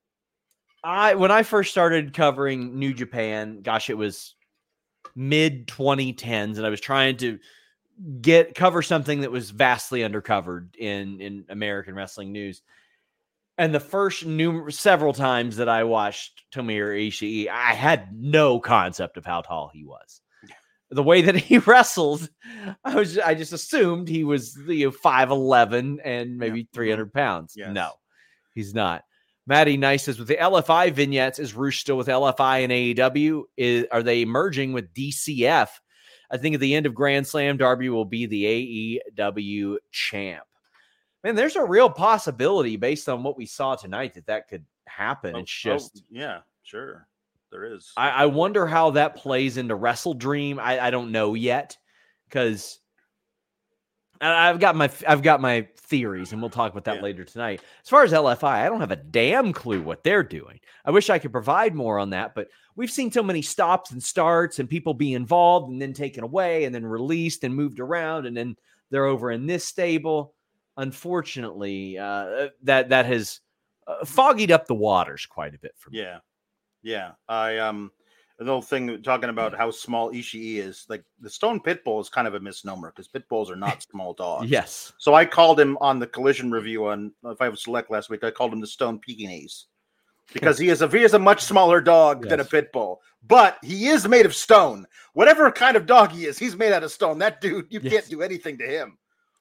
I, when I first started covering New Japan, gosh, it was mid twenty tens, and I was trying to get, cover something that was vastly undercovered in, in American wrestling news. And the first numerous several times that I watched Tomohiro Ishii, I had no concept of how tall he was. The way that he wrestled, I was I just assumed he was, you know, five eleven and maybe yeah. three hundred pounds. Yes. No, he's not. Matty Nice says, with the L F I vignettes, is Roosh still with L F I and A E W? Is, are they merging with D C F? I think at the end of Grand Slam, Darby will be the A E W champ. Man, there's a real possibility based on what we saw tonight that that could happen. Oh, it's just, oh, yeah, sure. There is. I, I wonder how that plays into Wrestle Dream. I, I don't know yet, because I've got my, I've got my theories, and we'll talk about that yeah. later tonight. As far as L F I, I don't have a damn clue what they're doing. I wish I could provide more on that, but we've seen so many stops and starts and people be involved and then taken away and then released and moved around, and then they're over in this stable. Unfortunately, uh, that that has uh, foggied up the waters quite a bit for me. Yeah, yeah. I um, the whole thing talking about how small Ishii is, like the Stone Pitbull is kind of a misnomer because Pitbulls are not small dogs. Yes. So I called him on the Collision review on Five Select last week. I called him the Stone Pekingese because he is a he is a much smaller dog yes. than a Pitbull, but he is made of stone. Whatever kind of dog he is, he's made out of stone. That dude, you yes. can't do anything to him.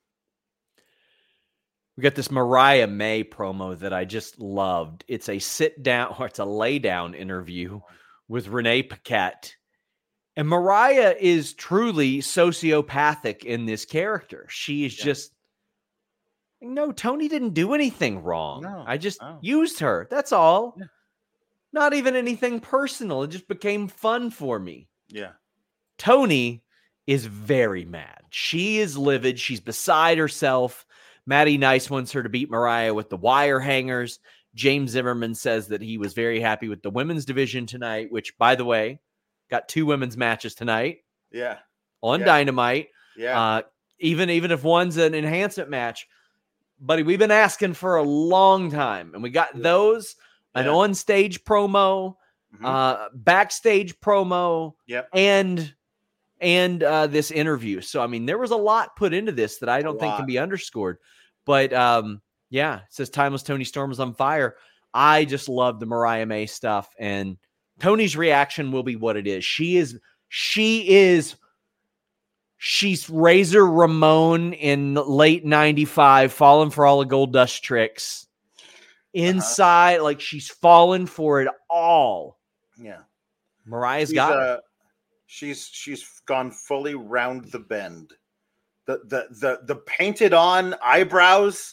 We got this Mariah May promo that I just loved. It's a sit down or it's a lay down interview with Renee Paquette. And Mariah is truly sociopathic in this character. She is yeah. just, no, Tony didn't do anything wrong. No, I just no. used her. That's all. Yeah. Not even anything personal. It just became fun for me. Yeah. Tony is very mad. She is livid. She's beside herself. Matty Nice wants her to beat Mariah with the wire hangers. James Zimmerman says that he was very happy with the women's division tonight, which, by the way, got two women's matches tonight. Yeah. On yeah. Dynamite. Yeah. Uh, even, even if one's an enhancement match. Buddy, we've been asking for a long time, and we got those, yeah. an on-stage promo, mm-hmm. uh, backstage promo, yep. and and uh, this interview. So, I mean, there was a lot put into this that I don't a think lot. can be underscored. But, um, yeah, it says Timeless Tony Storm is on fire. I just love the Mariah May stuff, and Tony's reaction will be what it is. She is, she is, she's Razor Ramon in late ninety-five, falling for all the Gold Dust tricks. Inside, uh-huh. like she's fallen for it all. Yeah. Mariah's she's, got uh, it. She's, she's gone fully round the bend. The, the, the, the painted on eyebrows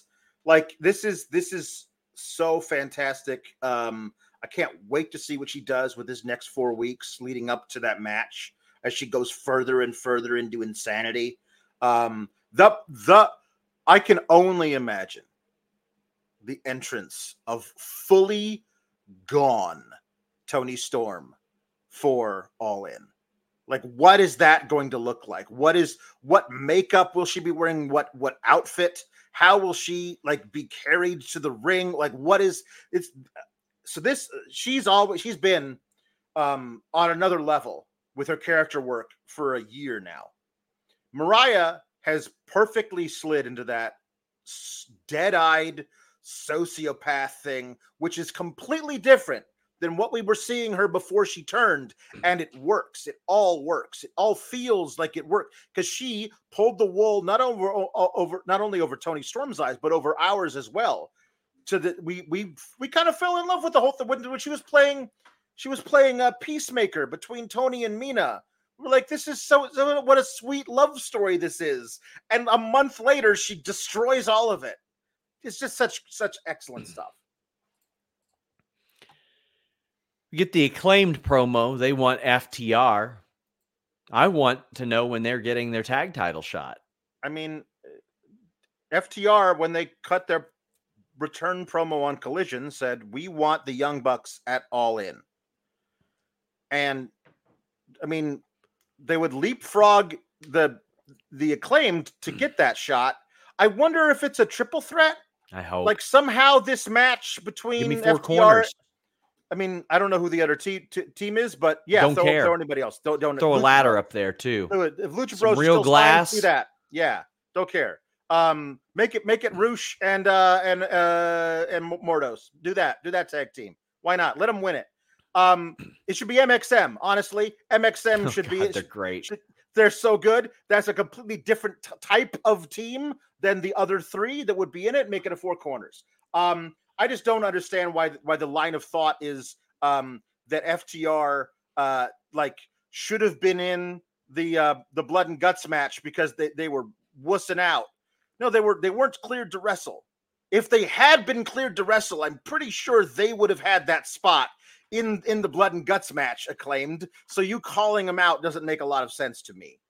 Like this is this is so fantastic. Um, I can't wait to see what she does with this next four weeks leading up to that match as she goes further and further into insanity. Um, the the I can only imagine the entrance of fully gone Toni Storm for All In. Like, what is that going to look like? What is what makeup will she be wearing? What what outfit? How will she like be carried to the ring? Like, what is it's so this she's always she's been um on another level with her character work for a year now. Mariah has perfectly slid into that dead-eyed sociopath thing, which is completely different than what we were seeing her before she turned, and it works. It all works. It all feels like it worked because she pulled the wool not over over not only over Toni Storm's eyes, but over ours as well. To the we we we kind of fell in love with the whole thing when, when she was playing. She was playing a peacemaker between Toni and Mina. We're like, this is so, so what a sweet love story this is. And a month later, she destroys all of it. It's just such such excellent stuff. We get the Acclaimed promo. They want F T R. I want to know when they're getting their tag title shot. I mean, F T R, when they cut their return promo on Collision, said, we want the Young Bucks at All In. And, I mean, they would leapfrog the the Acclaimed to get that shot. I wonder if it's a triple threat. I hope. Like, somehow this match between Give me four F T R... corners. I mean, I don't know who the other te- t- team is, but yeah, don't throw, care. throw anybody else. Don't don't throw a Lucha ladder Bros. up there too. If Lucha Some Bros real still glass, do that. Yeah, don't care. Um, make it make it Roosh and uh and uh and Mordos. Do that. Do that tag team. Why not? Let them win it. Um, it should be M X M. Honestly, M X M oh, should God, be. They're great. Should, they're so good. That's a completely different t- type of team than the other three that would be in it. Make it a four corners. Um, I just don't understand why why the line of thought is um. that F T R uh, like should have been in the uh, the blood and guts match because they, they were wussing out. No, they were they weren't cleared to wrestle. If they had been cleared to wrestle, I'm pretty sure they would have had that spot in, in the blood and guts match, Acclaimed. So you calling them out doesn't make a lot of sense to me.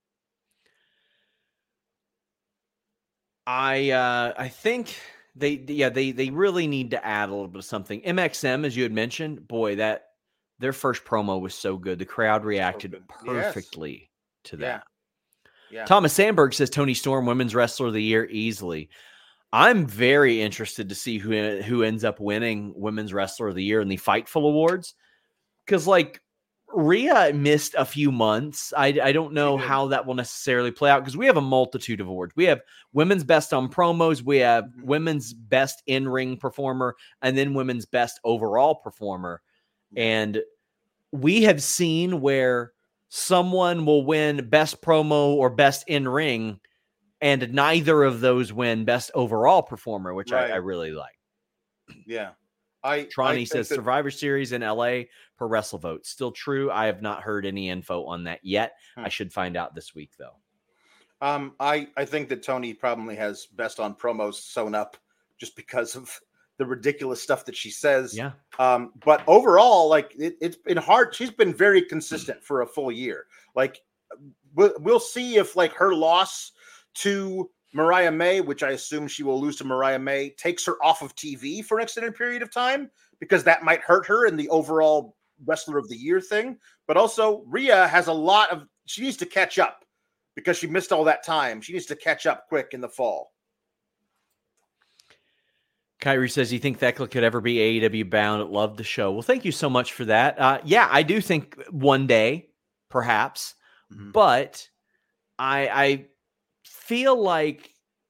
I uh, I think they yeah they they really need to add a little bit of something. M X M, as you had mentioned, boy, that their first promo was so good. The crowd reacted so perfectly yes. to that. Yeah. Yeah. Thomas Sandberg says Toni Storm, Women's Wrestler of the Year, easily. I'm very interested to see who who ends up winning Women's Wrestler of the Year in the Fightful Awards, because like Rhea missed a few months. I, I don't know how that will necessarily play out because we have a multitude of awards. We have Women's Best on Promos, we have mm-hmm. Women's Best in-ring Performer, and then Women's Best Overall Performer. And we have seen where someone will win Best Promo or Best in-ring, and neither of those win Best Overall Performer, which right. I, I really like. Yeah. I Tronny I says that, Survivor Series in L A per WrestleVote. Still true. I have not heard any info on that yet. Hmm. I should find out this week, though. Um, I, I think that Toni probably has Best on Promos sewn up just because of the ridiculous stuff that she says. Yeah. Um, but overall, like it, it's been hard. She's been very consistent for a full year. Like we'll, we'll see if like her loss to Mariah May, which I assume she will lose to Mariah May, takes her off of T V for an extended period of time, because that might hurt her in the overall Wrestler of the Year thing. But also Rhea has a lot of, she needs to catch up because she missed all that time. She needs to catch up quick in the fall. Kyrie says, you think Thekla could ever be A E W bound? Love the show. Well, thank you so much for that. Uh, yeah, I do think one day, perhaps, mm-hmm. but I, I feel like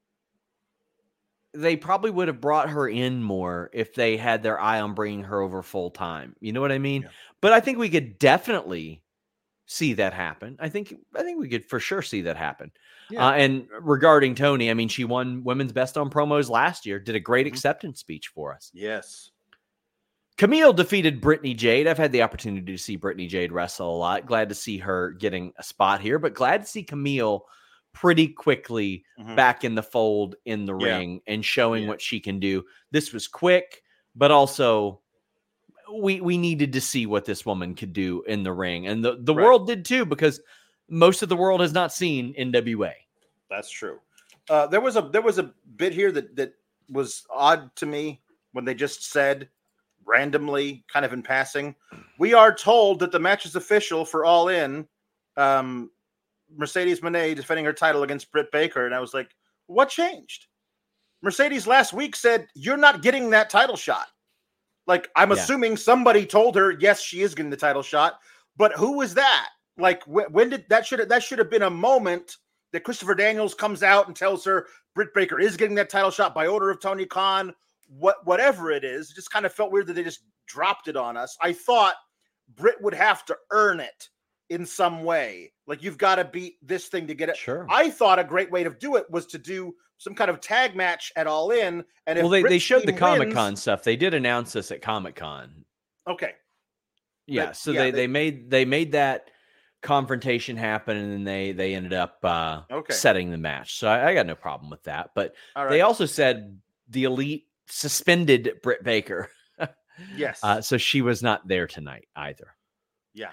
they probably would have brought her in more if they had their eye on bringing her over full time. You know what I mean? Yeah. But I think we could definitely see that happen. I think, I think we could for sure see that happen. Yeah. Uh, and regarding Toni, I mean, she won Women's Best on Promos last year, did a great mm-hmm. acceptance speech for us. Yes. Camille defeated Brittany Jade. I've had the opportunity to see Brittany Jade wrestle a lot. Glad to see her getting a spot here, but glad to see Camille pretty quickly mm-hmm. back in the fold in the yeah. ring and showing yeah. what she can do. This was quick, but also we we needed to see what this woman could do in the ring. And the, the right. world did too, because most of the world has not seen N W A. That's true. Uh, there was a there was a bit here that that was odd to me when they just said randomly, kind of in passing, we are told that the match is official for All In. Um, Mercedes Moné defending her title against Britt Baker, and I was like, what changed? Mercedes last week said you're not getting that title shot. Like, I'm yeah. assuming somebody told her yes, she is getting the title shot, but who was that? Like, wh- when did that should that should have been a moment that Christopher Daniels comes out and tells her Britt Baker is getting that title shot by order of Tony Khan. What whatever it is, it just kind of felt weird that they just dropped it on us. I thought Britt would have to earn it in some way. Like, you've got to beat this thing to get it. Sure. I thought a great way to do it was to do some kind of tag match at All In. And if well, they, they showed the Comic Con wins, stuff. They did announce this at Comic Con. Okay. Yeah. But, so yeah, they, they, they made they made that confrontation happen, and then they they ended up uh, okay. setting the match. So I, I got no problem with that. But All right. they also said the Elite suspended Britt Baker. Yes. Uh, so she was not there tonight either. Yeah.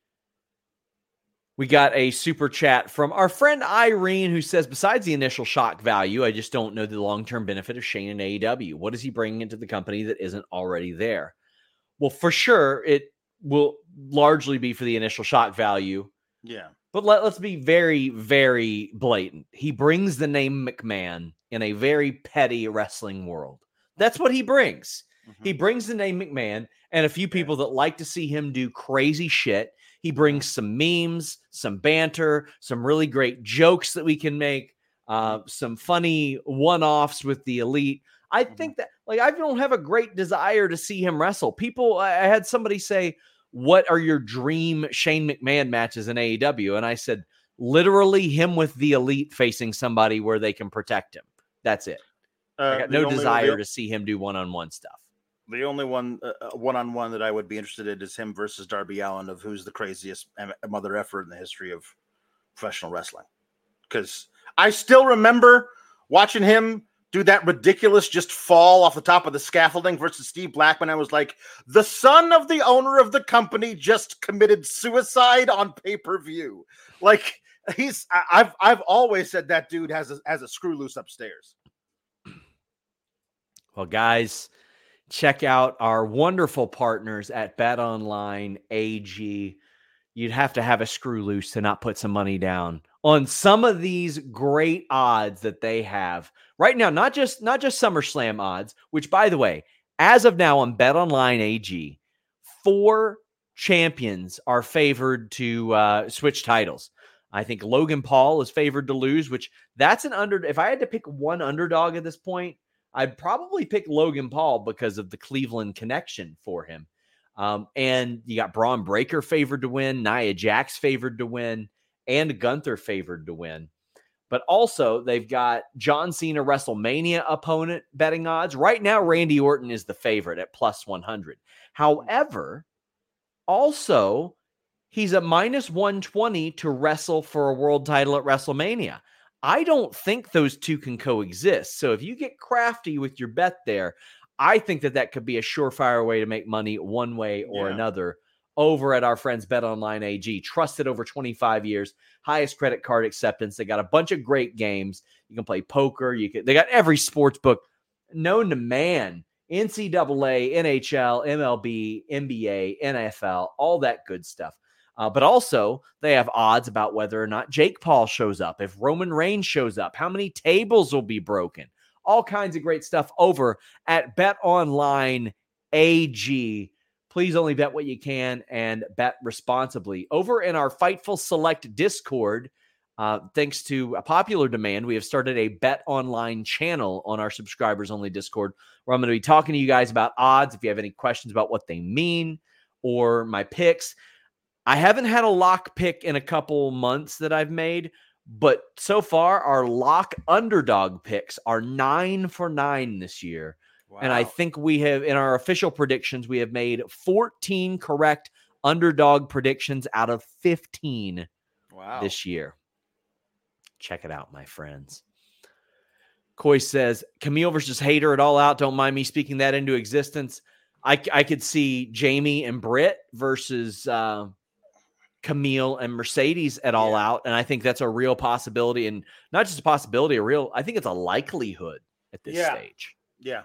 We got a super chat from our friend Irene, who says, besides the initial shock value, I just don't know the long-term benefit of Shane in A E W. What is he bringing into the company that isn't already there? Well, for sure, it will largely be for the initial shock value. Yeah. But let, let's be very, very blatant. He brings the name McMahon in a very petty wrestling world. That's what he brings. Mm-hmm. He brings the name McMahon and a few people that like to see him do crazy shit. He brings some memes, some banter, some really great jokes that we can make, uh, some funny one-offs with the Elite. I think that, like, I don't have a great desire to see him wrestle. People, I had somebody say, what are your dream Shane McMahon matches in A E W? And I said, literally him with the Elite facing somebody where they can protect him. That's it. Uh, I got no desire the, to see him do one-on-one stuff. The only one uh, one-on-one that I would be interested in is him versus Darby Allin of who's the craziest mother effer in the history of professional wrestling. Because I still remember watching him do that ridiculous just fall off the top of the scaffolding versus Steve Blackman. I was like, the son of the owner of the company just committed suicide on pay-per-view. Like, he's I've I've always said that dude has a, has a screw loose upstairs. Well, guys, check out our wonderful partners at BetOnline A G. You'd have to have a screw loose to not put some money down on some of these great odds that they have right now. Not just not just SummerSlam odds, which, by the way, as of now on BetOnline A G, four champions are favored to uh, switch titles. I think Logan Paul is favored to lose, which that's an under. If I had to pick one underdog at this point, I'd probably pick Logan Paul because of the Cleveland connection for him. Um, and you got Braun Breaker favored to win, Nia Jax favored to win, and Gunther favored to win. But also, they've got John Cena WrestleMania opponent betting odds. Right now, Randy Orton is the favorite at plus one hundred. However, also, he's a minus one twenty to wrestle for a world title at WrestleMania. I don't think those two can coexist. So if you get crafty with your bet there, I think that that could be a surefire way to make money one way or yeah. another over at our friends BetOnline A G. Trusted over twenty-five years, highest credit card acceptance. They got a bunch of great games. You can play poker. You can. They got every sports book known to man. N C double A, N H L, M L B, N B A, N F L, all that good stuff. Uh, but also, they have odds about whether or not Jake Paul shows up, if Roman Reigns shows up, how many tables will be broken, all kinds of great stuff over at BetOnline A G. Please only bet what you can and bet responsibly. Over in our Fightful Select Discord, uh, thanks to a popular demand, we have started a BetOnline channel on our subscribers-only Discord where I'm going to be talking to you guys about odds if you have any questions about what they mean or my picks. I haven't had a lock pick in a couple months that I've made, but so far our lock underdog picks are nine for nine this year. Wow. And I think we have, in our official predictions, we have made fourteen correct underdog predictions out of fifteen wow. this year. Check it out, my friends. Coy says, Camille versus Hayter at All Out. Don't mind me speaking that into existence. I, I could see Jamie and Britt versus uh, Camille and Mercedes at All yeah. Out. And I think that's a real possibility. And not just a possibility, a real, I think it's a likelihood at this yeah. stage. Yeah.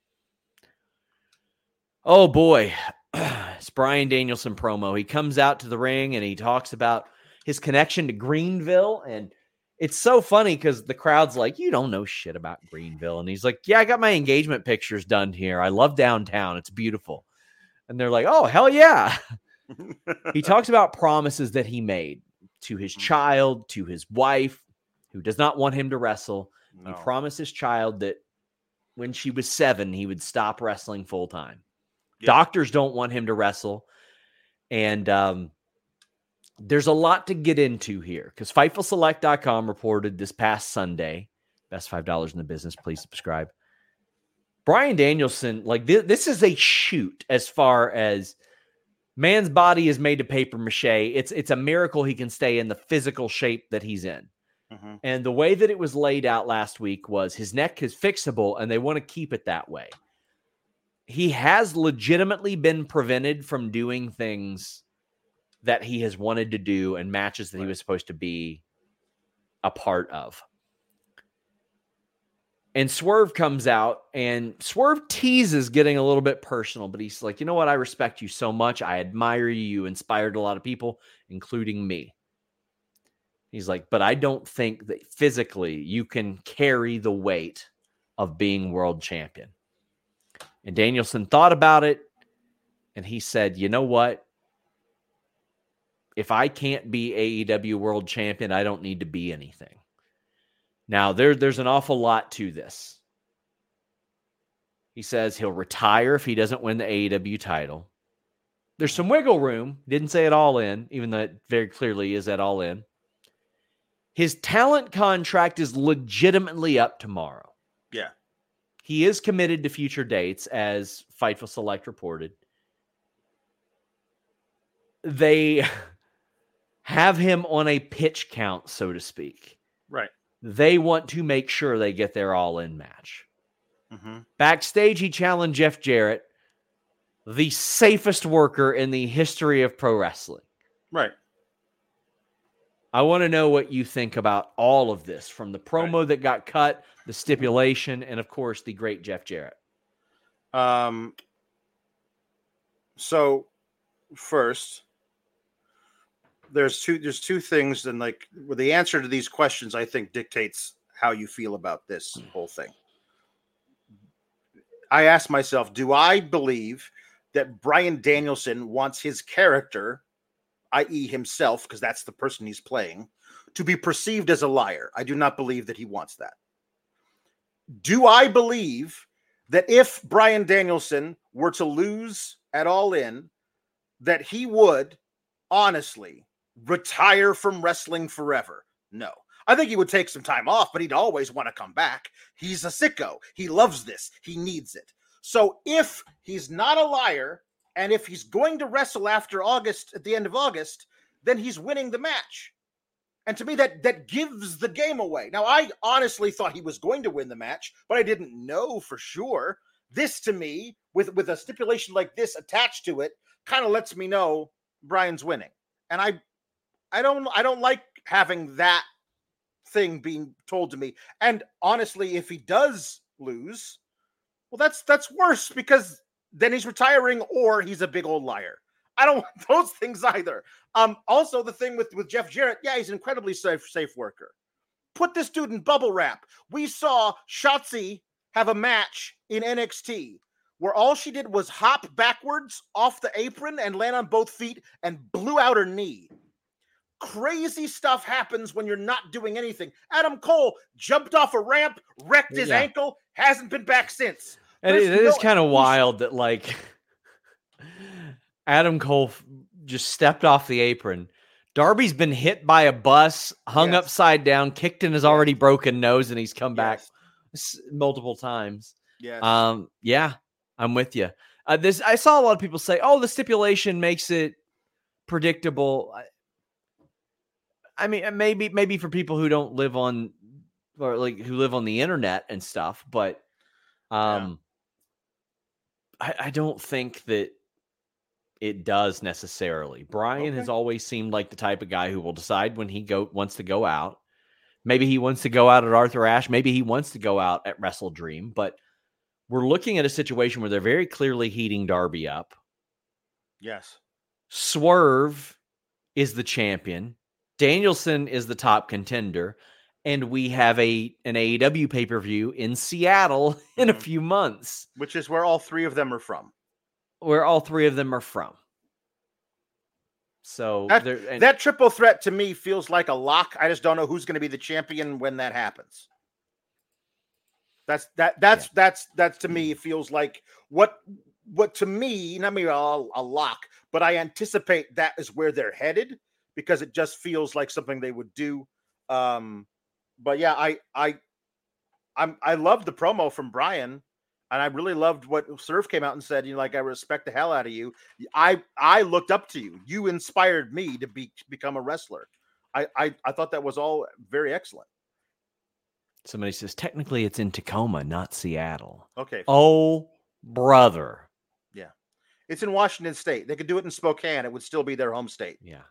Oh, boy. It's Bryan Danielson promo. He comes out to the ring and he talks about his connection to Greenville. And it's so funny because the crowd's like, you don't know shit about Greenville. And he's like, yeah, I got my engagement pictures done here. I love downtown. It's beautiful. And they're like, oh, hell yeah. He talks about promises that he made to his child, to his wife, who does not want him to wrestle. No. He promised his child that when she was seven, he would stop wrestling full time. Yeah. Doctors don't want him to wrestle. And, um, there's a lot to get into here because Fightful Select dot com reported this past Sunday, best five dollars in the business, please subscribe. Bryan Danielson, like th- this is a shoot as far as man's body is made to paper mache. It's, it's a miracle he can stay in the physical shape that he's in. Mm-hmm. And the way that it was laid out last week was his neck is fixable and they want to keep it that way. He has legitimately been prevented from doing things that he has wanted to do and matches that right. he was supposed to be a part of. And Swerve comes out and Swerve teases getting a little bit personal, but he's like, you know what? I respect you so much. I admire you. You inspired a lot of people, including me. He's like, but I don't think that physically you can carry the weight of being world champion. And Danielson thought about it and he said, you know what? If I can't be A E W world champion, I don't need to be anything. Now, there, there's an awful lot to this. He says he'll retire if he doesn't win the A E W title. There's some wiggle room. Didn't say it all in, even though it very clearly is at all in. His talent contract is legitimately up tomorrow. Yeah. He is committed to future dates, as Fightful Select reported. They have him on a pitch count, so to speak. Right. They want to make sure they get their all-in match. Mm-hmm. Backstage, he challenged Jeff Jarrett, the safest worker in the history of pro wrestling. Right. I want to know what you think about all of this, from the promo right. that got cut, the stipulation, and, of course, the great Jeff Jarrett. Um. So, first... There's two. There's two things, and like well, the answer to these questions, I think, dictates how you feel about this whole thing. I asked myself, do I believe that Bryan Danielson wants his character, that is, himself, because that's the person he's playing, to be perceived as a liar? I do not believe that he wants that. Do I believe that if Bryan Danielson were to lose at All In, that he would honestly retire from wrestling forever? No. I think he would take some time off, but he'd always want to come back. He's a sicko. He loves this. He needs it. So if he's not a liar, and if he's going to wrestle after August, at the end of August, then he's winning the match. And to me, that, that gives the game away. Now, I honestly thought he was going to win the match, but I didn't know for sure. This, to me, with, with a stipulation like this attached to it, kind of lets me know Bryan's winning. And I I don't I don't like having that thing being told to me. And honestly, if he does lose, well, that's that's worse, because then he's retiring or he's a big old liar. I don't want those things either. Um, also, the thing with, with Jeff Jarrett, yeah, he's an incredibly safe safe worker. Put this dude in bubble wrap. We saw Shotzi have a match in N X T where all she did was hop backwards off the apron and land on both feet and blew out her knee. Crazy stuff happens when you're not doing anything. Adam Cole jumped off a ramp, wrecked his yeah. ankle, hasn't been back since. And it, it no is kind of wild that, like, Adam Cole just stepped off the apron. Darby's been hit by a bus, hung yes. upside down, kicked in his already broken nose, and he's come back yes. multiple times. Yes. Um, yeah, I'm with you. Uh, this I saw a lot of people say, "Oh, the stipulation makes it predictable." I, I mean, maybe maybe for people who don't live on, or like who live on the internet and stuff, but um, yeah. I, I don't think that it does necessarily. Brian okay. has always seemed like the type of guy who will decide when he go wants to go out. Maybe he wants to go out at Arthur Ashe. Maybe he wants to go out at Wrestle Dream. But we're looking at a situation where they're very clearly heating Darby up. Yes. Swerve is the champion. Danielson is the top contender. And we have a an A E W pay-per-view in Seattle in mm-hmm. a few months. Which is where all three of them are from. Where all three of them are from. So that, and, that triple threat to me feels like a lock. I just don't know who's going to be the champion when that happens. That's that that's yeah. that's that's to me, it feels like what what to me, not maybe a, a lock, but I anticipate that is where they're headed because it just feels like something they would do. Um, but yeah, I I I'm I love the promo from Brian. And I really loved what Surf came out and said, you know, like, I respect the hell out of you. I I looked up to you. You inspired me to be become a wrestler. I, I, I thought that was all very excellent. Somebody says, technically it's in Tacoma, not Seattle. Okay. Oh, brother. Yeah. It's in Washington State. They could do it in Spokane. It would still be their home state. Yeah.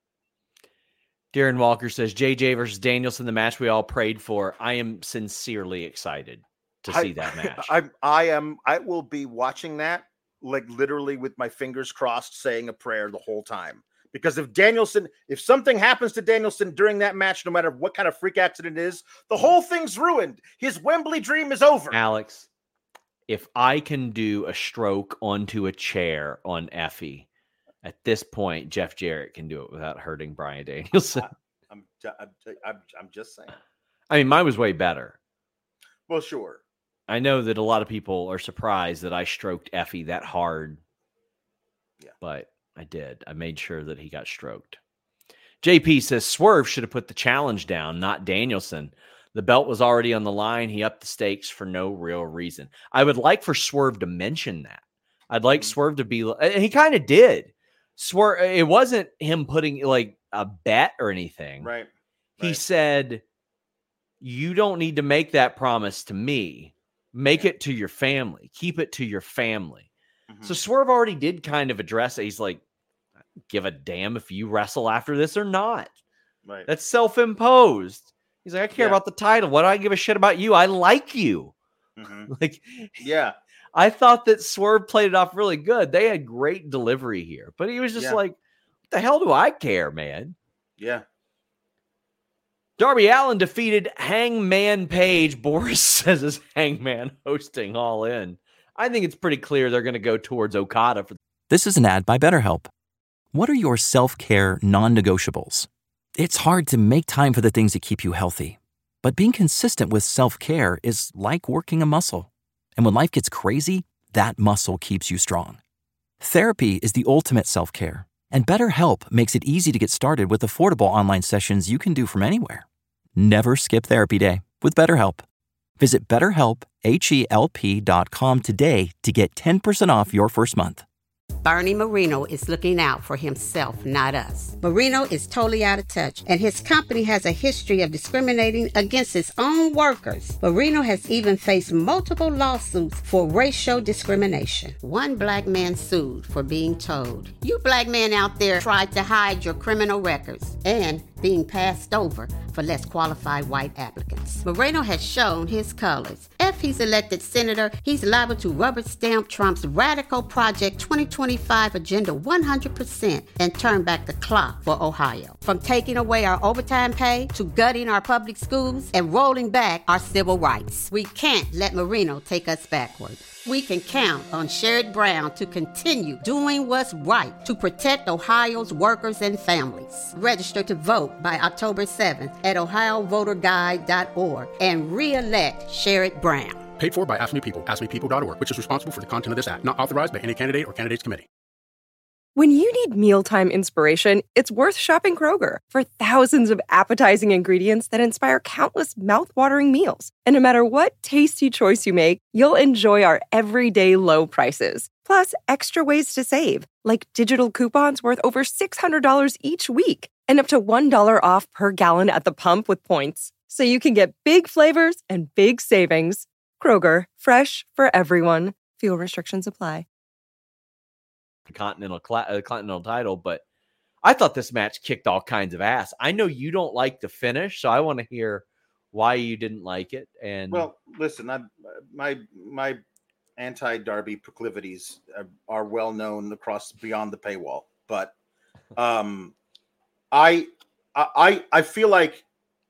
Darren Walker says, J J versus Danielson, the match we all prayed for. I am sincerely excited to see I, that match. I, I am. I will be watching that, like literally with my fingers crossed, saying a prayer the whole time. Because if Danielson, if something happens to Danielson during that match, no matter what kind of freak accident it is, the whole thing's ruined. His Wembley dream is over. Alex, if I can do a stroke onto a chair on Effie, at this point, Jeff Jarrett can do it without hurting Bryan Danielson. I, I'm, I'm, I'm, I'm just saying. I mean, mine was way better. Well, sure. I know that a lot of people are surprised that I stroked Effie that hard. Yeah. But I did. I made sure that he got stroked. J P says Swerve should have put the challenge down, not Danielson. The belt was already on the line. He upped the stakes for no real reason. I would like for Swerve to mention that. I'd like mm-hmm. Swerve to be, and he kind of did. Swerve, it wasn't him putting like a bet or anything. Right. He right. said, you don't need to make that promise to me. Make it to your family. Keep it to your family. Mm-hmm. So Swerve already did kind of address it. He's like, give a damn if you wrestle after this or not. Right. That's self-imposed. He's like, I care yeah. about the title. What do I give a shit about you? I like you. Mm-hmm. Like, yeah. I thought that Swerve played it off really good. They had great delivery here, but he was just yeah. like, what the hell do I care, man? Yeah. Darby Allin defeated Hangman Page. Boris says is Hangman hosting All In. I think it's pretty clear they're going to go towards Okada. For This is an ad by BetterHelp. What are your self-care non-negotiables? It's hard to make time for the things that keep you healthy. But being consistent with self-care is like working a muscle. And when life gets crazy, that muscle keeps you strong. Therapy is the ultimate self-care. And BetterHelp makes it easy to get started with affordable online sessions you can do from anywhere. Never skip therapy day with BetterHelp. Visit BetterHelp, H E L P dot com today to get ten percent off your first month. Bernie Marino is looking out for himself, not us. Marino is totally out of touch, and his company has a history of discriminating against its own workers. Marino has even faced multiple lawsuits for racial discrimination. One black man sued for being told, you black men out there tried to hide your criminal records, and being passed over for less qualified white applicants. Moreno has shown his colors. If he's elected senator, he's liable to rubber stamp Trump's radical Project twenty twenty-five agenda one hundred percent and turn back the clock for Ohio. From taking away our overtime pay to gutting our public schools and rolling back our civil rights. We can't let Marino take us backward. We can count on Sherrod Brown to continue doing what's right to protect Ohio's workers and families. Register to vote by October seventh at ohio voter guide dot org and re-elect Sherrod Brown. Paid for by Ask Me People, ask me people dot org, which is responsible for the content of this ad, not authorized by any candidate or candidates committee. When you need mealtime inspiration, it's worth shopping Kroger for thousands of appetizing ingredients that inspire countless mouthwatering meals. And no matter what tasty choice you make, you'll enjoy our everyday low prices. Plus, extra ways to save, like digital coupons worth over six hundred dollars each week. and up to one dollar off per gallon at the pump with points. So you can get big flavors and big savings. Kroger, fresh for everyone. Fuel restrictions apply. Continental cla- uh, Continental title, but I thought this match kicked all kinds of ass. I know you don't like the finish, so I want to hear why you didn't like it. And well, listen, I, my my anti-Darby proclivities are, are well known across beyond the paywall, but um, I I I feel like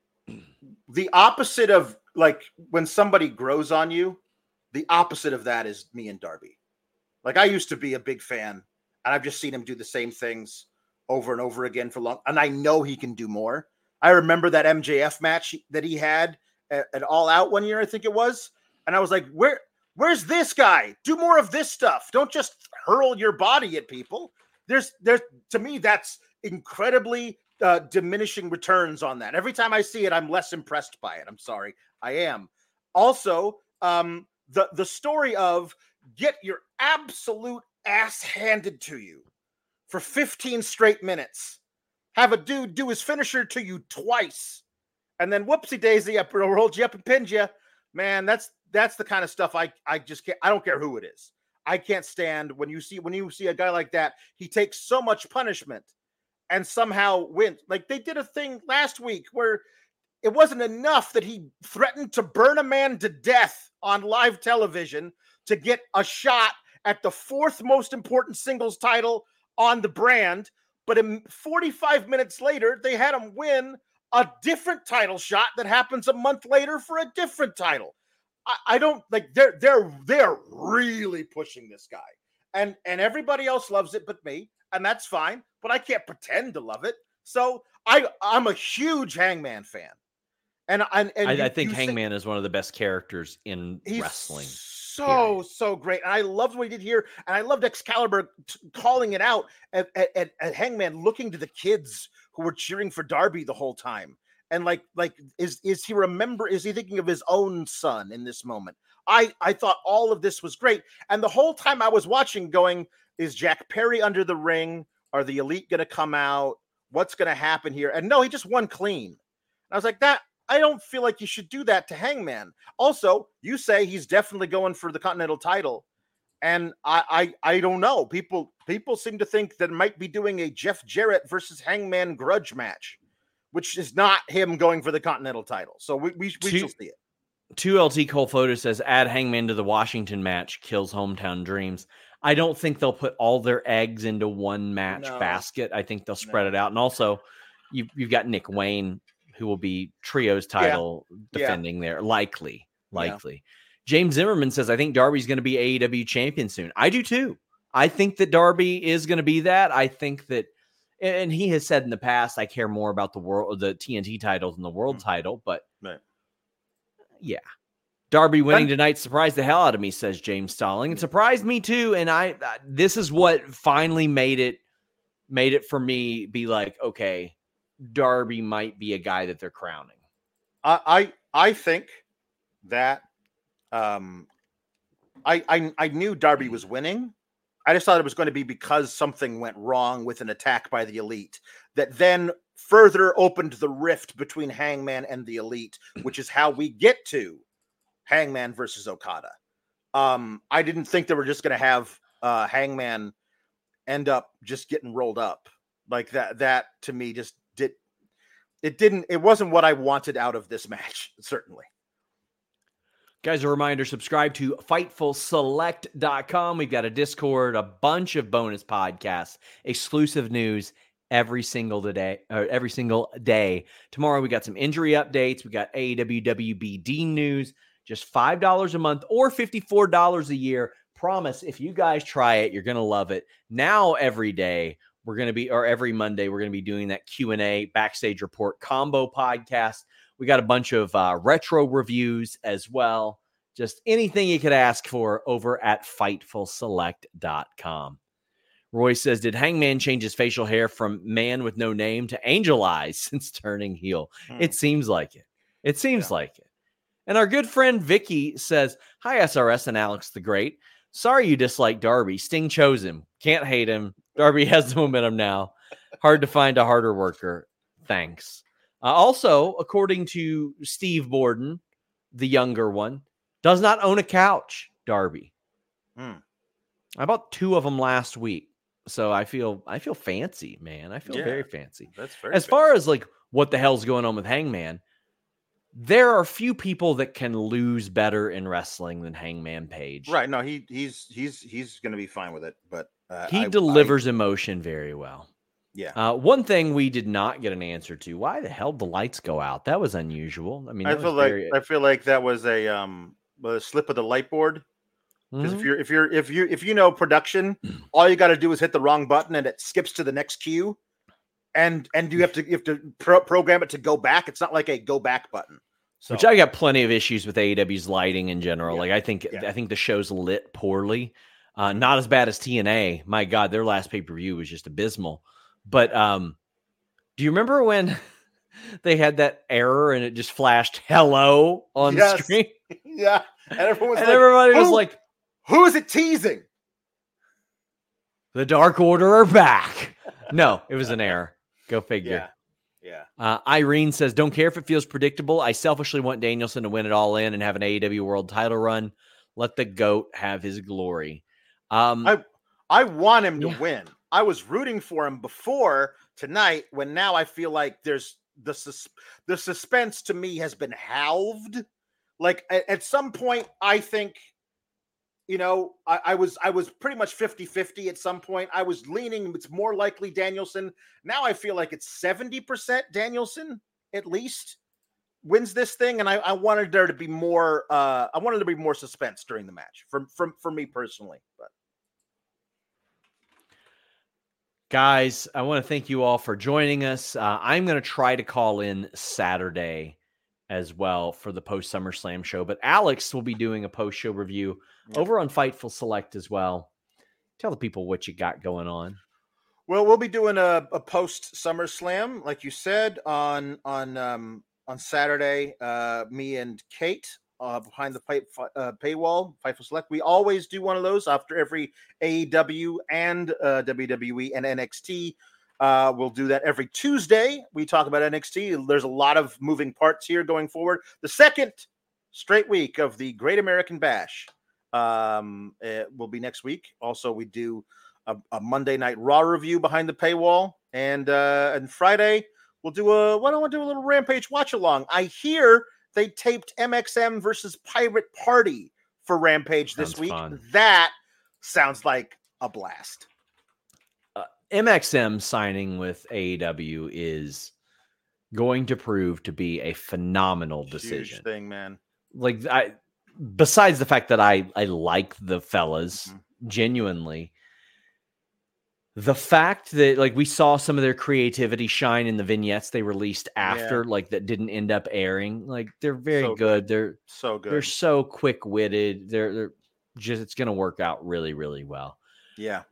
the opposite of like when somebody grows on you, the opposite of that is me and Darby. Like I used to be a big fan, and I've just seen him do the same things over and over again for long, and I know he can do more. I remember that M J F match that he had at, at All Out one year, I think it was, and I was like, "Where, where's this guy? Do more of this stuff. Don't just hurl your body at people." There's, there's to me that's incredibly uh, diminishing returns on that. Every time I see it, I'm less impressed by it. I'm sorry, I am. Also, um, the the story of get your absolute ass handed to you for fifteen straight minutes, have a dude do his finisher to you twice, and then whoopsie daisy, I rolled you up and pinned you. Man, that's that's the kind of stuff I I just can't. I don't care who it is. I can't stand when you see when you see a guy like that. He takes so much punishment and somehow wins. Like they did a thing last week where it wasn't enough that he threatened to burn a man to death on live television to get a shot at the fourth most important singles title on the brand. But in forty-five minutes later, they had him win a different title shot that happens a month later for a different title. I, I don't like they're they're they're really pushing this guy. And and everybody else loves it but me, and that's fine, but I can't pretend to love it. So I I'm a huge Hangman fan. And, and, and I, you, I think you Hangman say, is one of the best characters in he's wrestling. So, period. so great. And I loved what he did here. And I loved Excalibur t- calling it out at, at, at Hangman, looking to the kids who were cheering for Darby the whole time. And like, like, is, is he remember, is he thinking of his own son in this moment? I, I thought all of this was great. And the whole time I was watching going, is Jack Perry under the ring? Are the Elite going to come out? What's going to happen here? And no, he just won clean. And I was like, that, I don't feel like you should do that to Hangman. Also, you say he's definitely going for the Continental title. And I, I, I don't know. People, people seem to think that it might be doing a Jeff Jarrett versus Hangman grudge match, which is not him going for the Continental title. So we, we, we two, shall see it. two L T Cole Photo says, add Hangman to the Washington match, kills hometown dreams. I don't think they'll put all their eggs into one match No. basket. I think they'll spread No. it out. And also, you've, you've got Nick Wayne, who will be Trio's title Yeah. defending Yeah. there. Likely, likely. Yeah. James Zimmerman says, I think Darby's going to be A E W champion soon. I do too. I think that Darby is going to be that. I think that, and he has said in the past, I care more about the world, the T N T titles than the world mm-hmm. title, but right. yeah. Darby winning tonight surprised the hell out of me, says James Stalling. It surprised me too. And I, uh, this is what finally made it, made it for me be like, okay, Darby might be a guy that they're crowning. I, I, I think that, um, I, I, I knew Darby was winning. I just thought it was going to be because something went wrong with an attack by the Elite that then further opened the rift between Hangman and the Elite, which is how we get to Hangman versus Okada. Um, I didn't think they were just going to have uh, Hangman end up just getting rolled up like that. That to me just did it didn't. It wasn't what I wanted out of this match. Certainly. Guys, a reminder, subscribe to Fightful Select dot com. We've got a Discord, a bunch of bonus podcasts, exclusive news every single day. Or every single day. Tomorrow we got some injury updates. We got A E W W B D news. Just five dollars a month or fifty-four dollars a year. Promise, if you guys try it, you're going to love it. Now every day we're going to be, or every Monday, we're going to be doing that Q and A Backstage Report combo podcast. We got a bunch of uh, retro reviews as well. Just anything you could ask for over at Fightful Select dot com. Roy says, did Hangman change his facial hair from man with no name to angel eyes since turning heel? Hmm. It seems like it. It seems yeah. like it. And our good friend Vicky says, hi, S R S and Alex the Great. Sorry you dislike Darby. Sting chose him. Can't hate him. Darby has the momentum now. Hard to find a harder worker. Thanks. Uh, also, according to Steve Borden, the younger one, does not own a couch, Darby. Hmm. I bought two of them last week. So I feel I feel fancy, man. I feel Yeah, very fancy. That's very As fancy. far as like what the hell's going on with Hangman, there are few people that can lose better in wrestling than Hangman Page. Right. No, he he's he's he's going to be fine with it. But uh, He I, delivers I, emotion very well. Yeah. Uh, one thing we did not get an answer to: why the hell did the lights go out? That was unusual. I mean, I that feel was like very... I feel like that was a um a slip of the light board. Because Mhm. if you're if you're if you if you know production, all you got to do is hit the wrong button and it skips to the next cue, and and you have to you have to pro- program it to go back. It's not like a go back button. So Which I got plenty of issues with A E W's lighting in general. Yeah. Like I think Yeah. I think the show's lit poorly. Uh, not as bad as T N A. My God, their last pay per view was just abysmal. But um, do you remember when they had that error and it just flashed "hello" on Yes. the screen? yeah, and everyone was And like, everybody was "Who- like, who is it teasing?" "The Dark Order are back." No, it was an error. Go figure. Yeah, yeah. Uh, Irene says, don't care if it feels predictable. I selfishly want Danielson to win it all in and have an A E W world title run. Let the GOAT have his glory. Um, I I want him to yeah. win. I was rooting for him before tonight, when now I feel like there's the sus- the suspense to me has been halved. Like at, at some point, I think, you know, I, I was I was pretty much fifty-fifty at some point. I was leaning, it's more likely Danielson. Now I feel like it's seventy percent Danielson at least wins this thing. And I, I wanted there to be more uh I wanted there to be more suspense during the match for, for, for me personally. But Guys, I want to thank you all for joining us. Uh, I'm going to try to call in Saturday as well for the post SummerSlam show, but Alex will be doing a post show review Yeah. over on Fightful Select as well. Tell the people what you got going on. Well, we'll be doing a, a post SummerSlam, like you said, on on um, on Saturday. Uh, me and Kate uh, behind the pay, uh, paywall, Fightful Select. We always do one of those after every A E W and uh, W W E and N X T. Uh, we'll do that every Tuesday. We talk about N X T. There's a lot of moving parts here going forward. The second straight week of the Great American Bash um, it will be next week. Also, we do a, a Monday Night Raw review behind the paywall, and uh, and Friday we'll do a why don't we do a little Rampage watch along? I hear they taped M X M versus Pirate Party for Rampage this Sounds week. fun. That sounds like a blast. Uh, M X M signing with A E W is going to prove to be a phenomenal decision. Huge thing, man. Like I, besides the fact that I I like the fellas Mhm. genuinely, the fact that like we saw some of their creativity shine in the vignettes they released after, like that didn't end up airing. Like they're very So good. They're So good. they're so quick witted. They're they're just it's gonna work out really really well. Yeah.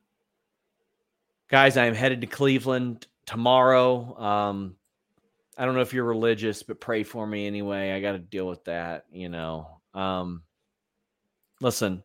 Guys, I am headed to Cleveland tomorrow. Um, I don't know if you're religious, but pray for me anyway. I got to deal with that, you know. Um, listen,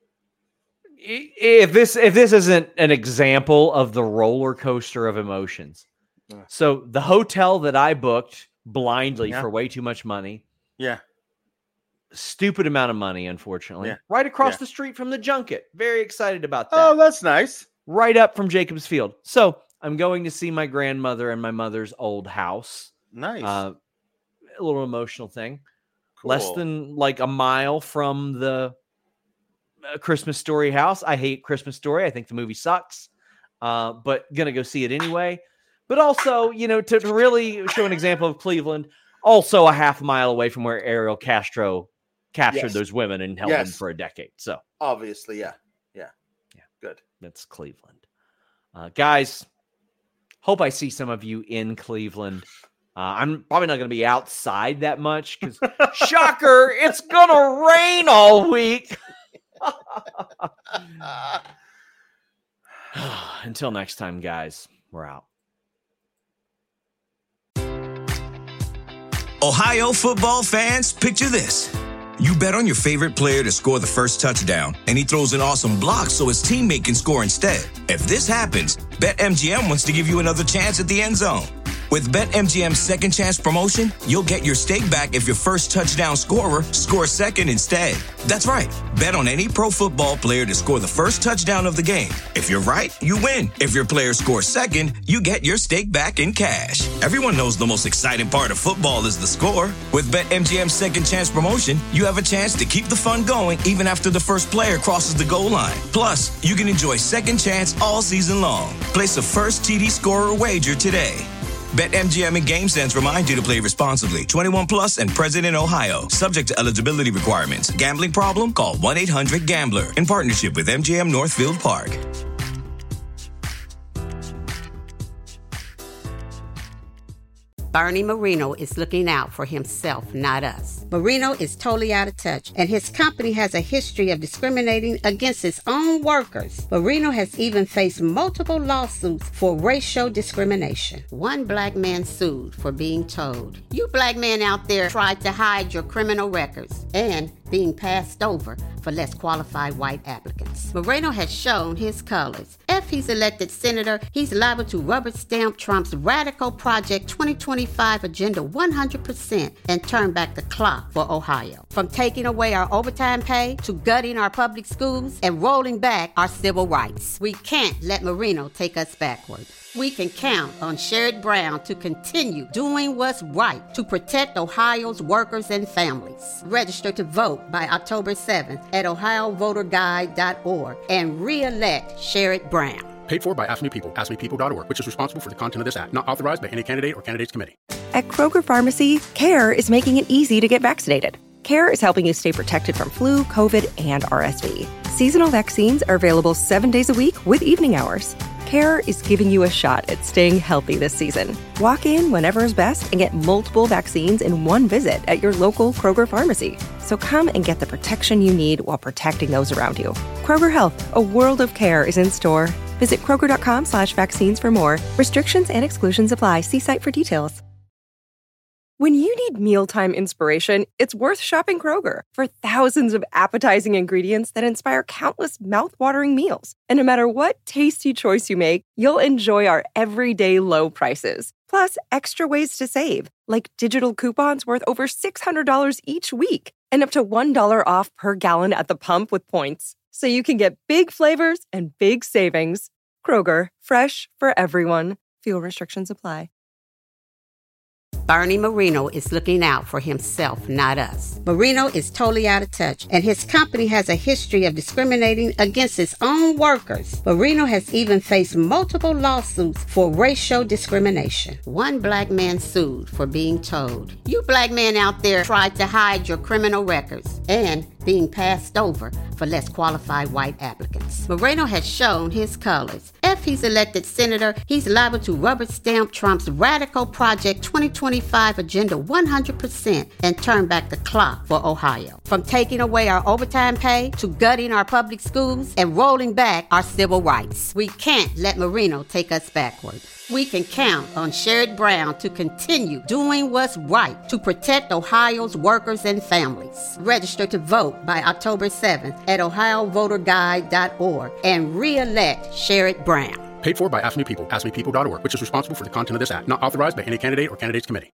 i- if this if this isn't an example of the roller coaster of emotions, Yeah. so the hotel that I booked blindly Yeah. for way too much money, Yeah. stupid amount of money, unfortunately, Yeah. right across Yeah. the street from the junket. Very excited about that. Oh, that's nice. Right up from Jacobs Field. So I'm going to see my grandmother and my mother's old house. Nice. Uh, a little emotional thing. Less Cool. than like a mile from the uh, Christmas Story house. I hate Christmas Story. I think the movie sucks. Uh, but gonna go see it anyway. But also, you know, to, to really show an example of Cleveland, also a half mile away from where Ariel Castro captured Yes. those women and held them Yes. for a decade. So Obviously, yeah. Yeah. Yeah. Good. that's Cleveland. Uh, guys, hope I see some of you in Cleveland. Uh, I'm probably not going to be outside that much because, shocker, it's going to rain all week. Until next time, guys, we're out. Ohio football fans, picture this. You bet on your favorite player to score the first touchdown, and he throws an awesome block so his teammate can score instead. If this happens, BetMGM wants to give you another chance at the end zone. With BetMGM's second chance promotion, you'll get your stake back if your first touchdown scorer scores second instead. That's right. Bet on any pro football player to score the first touchdown of the game. If you're right, you win. If your player scores second, you get your stake back in cash. Everyone knows the most exciting part of football is the score. With BetMGM's second chance promotion, you have a chance to keep the fun going even after the first player crosses the goal line. Plus, you can enjoy second chance all season long. Place a first T D scorer wager today. BetMGM and GameSense remind you to play responsibly. twenty-one plus and present in Ohio. Subject to eligibility requirements. Gambling problem? Call one eight hundred gambler. In partnership with M G M Northfield Park. Bernie Marino is looking out for himself, not us. Marino is totally out of touch, and his company has a history of discriminating against its own workers. Marino has even faced multiple lawsuits for racial discrimination. One black man sued for being told, "You black men out there tried to hide your criminal records," and being passed over for less qualified white applicants. Moreno has shown his colors. If he's elected senator, he's liable to rubber stamp Trump's radical Project twenty twenty-five agenda one hundred percent and turn back the clock for Ohio. From taking away our overtime pay to gutting our public schools and rolling back our civil rights. We can't let Marino take us backward. We can count on Sherrod Brown to continue doing what's right to protect Ohio's workers and families. Register to vote by October seventh at ohio voter guide dot org and re-elect Sherrod Brown. Paid for by Ask Me People, ask me people dot org, which is responsible for the content of this ad. Not authorized by any candidate or candidates committee. At Kroger Pharmacy, CARE is making it easy to get vaccinated. CARE is helping you stay protected from flu, COVID, and R S V. Seasonal vaccines are available seven days a week with evening hours. CARE is giving you a shot at staying healthy this season. Walk in whenever is best and get multiple vaccines in one visit at your local Kroger pharmacy. So come and get the protection you need while protecting those around you. Kroger Health, a world of care, is in store. Visit kroger.com slash vaccines for more. Restrictions and exclusions apply. See site for details. When you need mealtime inspiration, it's worth shopping Kroger. For thousands of appetizing ingredients that inspire countless mouth-watering meals. And no matter what tasty choice you make, you'll enjoy our everyday low prices. Plus, extra ways to save, like digital coupons worth over six hundred dollars each week and up to one dollar off per gallon at the pump with points. So you can get big flavors and big savings. Kroger, fresh for everyone. Fuel restrictions apply. Bernie Marino is looking out for himself, not us. Marino is totally out of touch, and his company has a history of discriminating against its own workers. Marino has even faced multiple lawsuits for racial discrimination. One black man sued for being told, "You black men out there tried to hide your criminal records," and being passed over for less qualified white applicants. Moreno has shown his colors. If he's elected senator, he's liable to rubber stamp Trump's radical Project twenty twenty-five agenda one hundred percent and turn back the clock for Ohio. From taking away our overtime pay to gutting our public schools and rolling back our civil rights. We can't let Marino take us backward. We can count on Sherrod Brown to continue doing what's right to protect Ohio's workers and families. Register to vote by October seventh at ohio voter guide dot org and re-elect Sherrod Brown. Paid for by Ask Me People, ask me people dot org, which is responsible for the content of this ad. Not authorized by any candidate or candidates committee.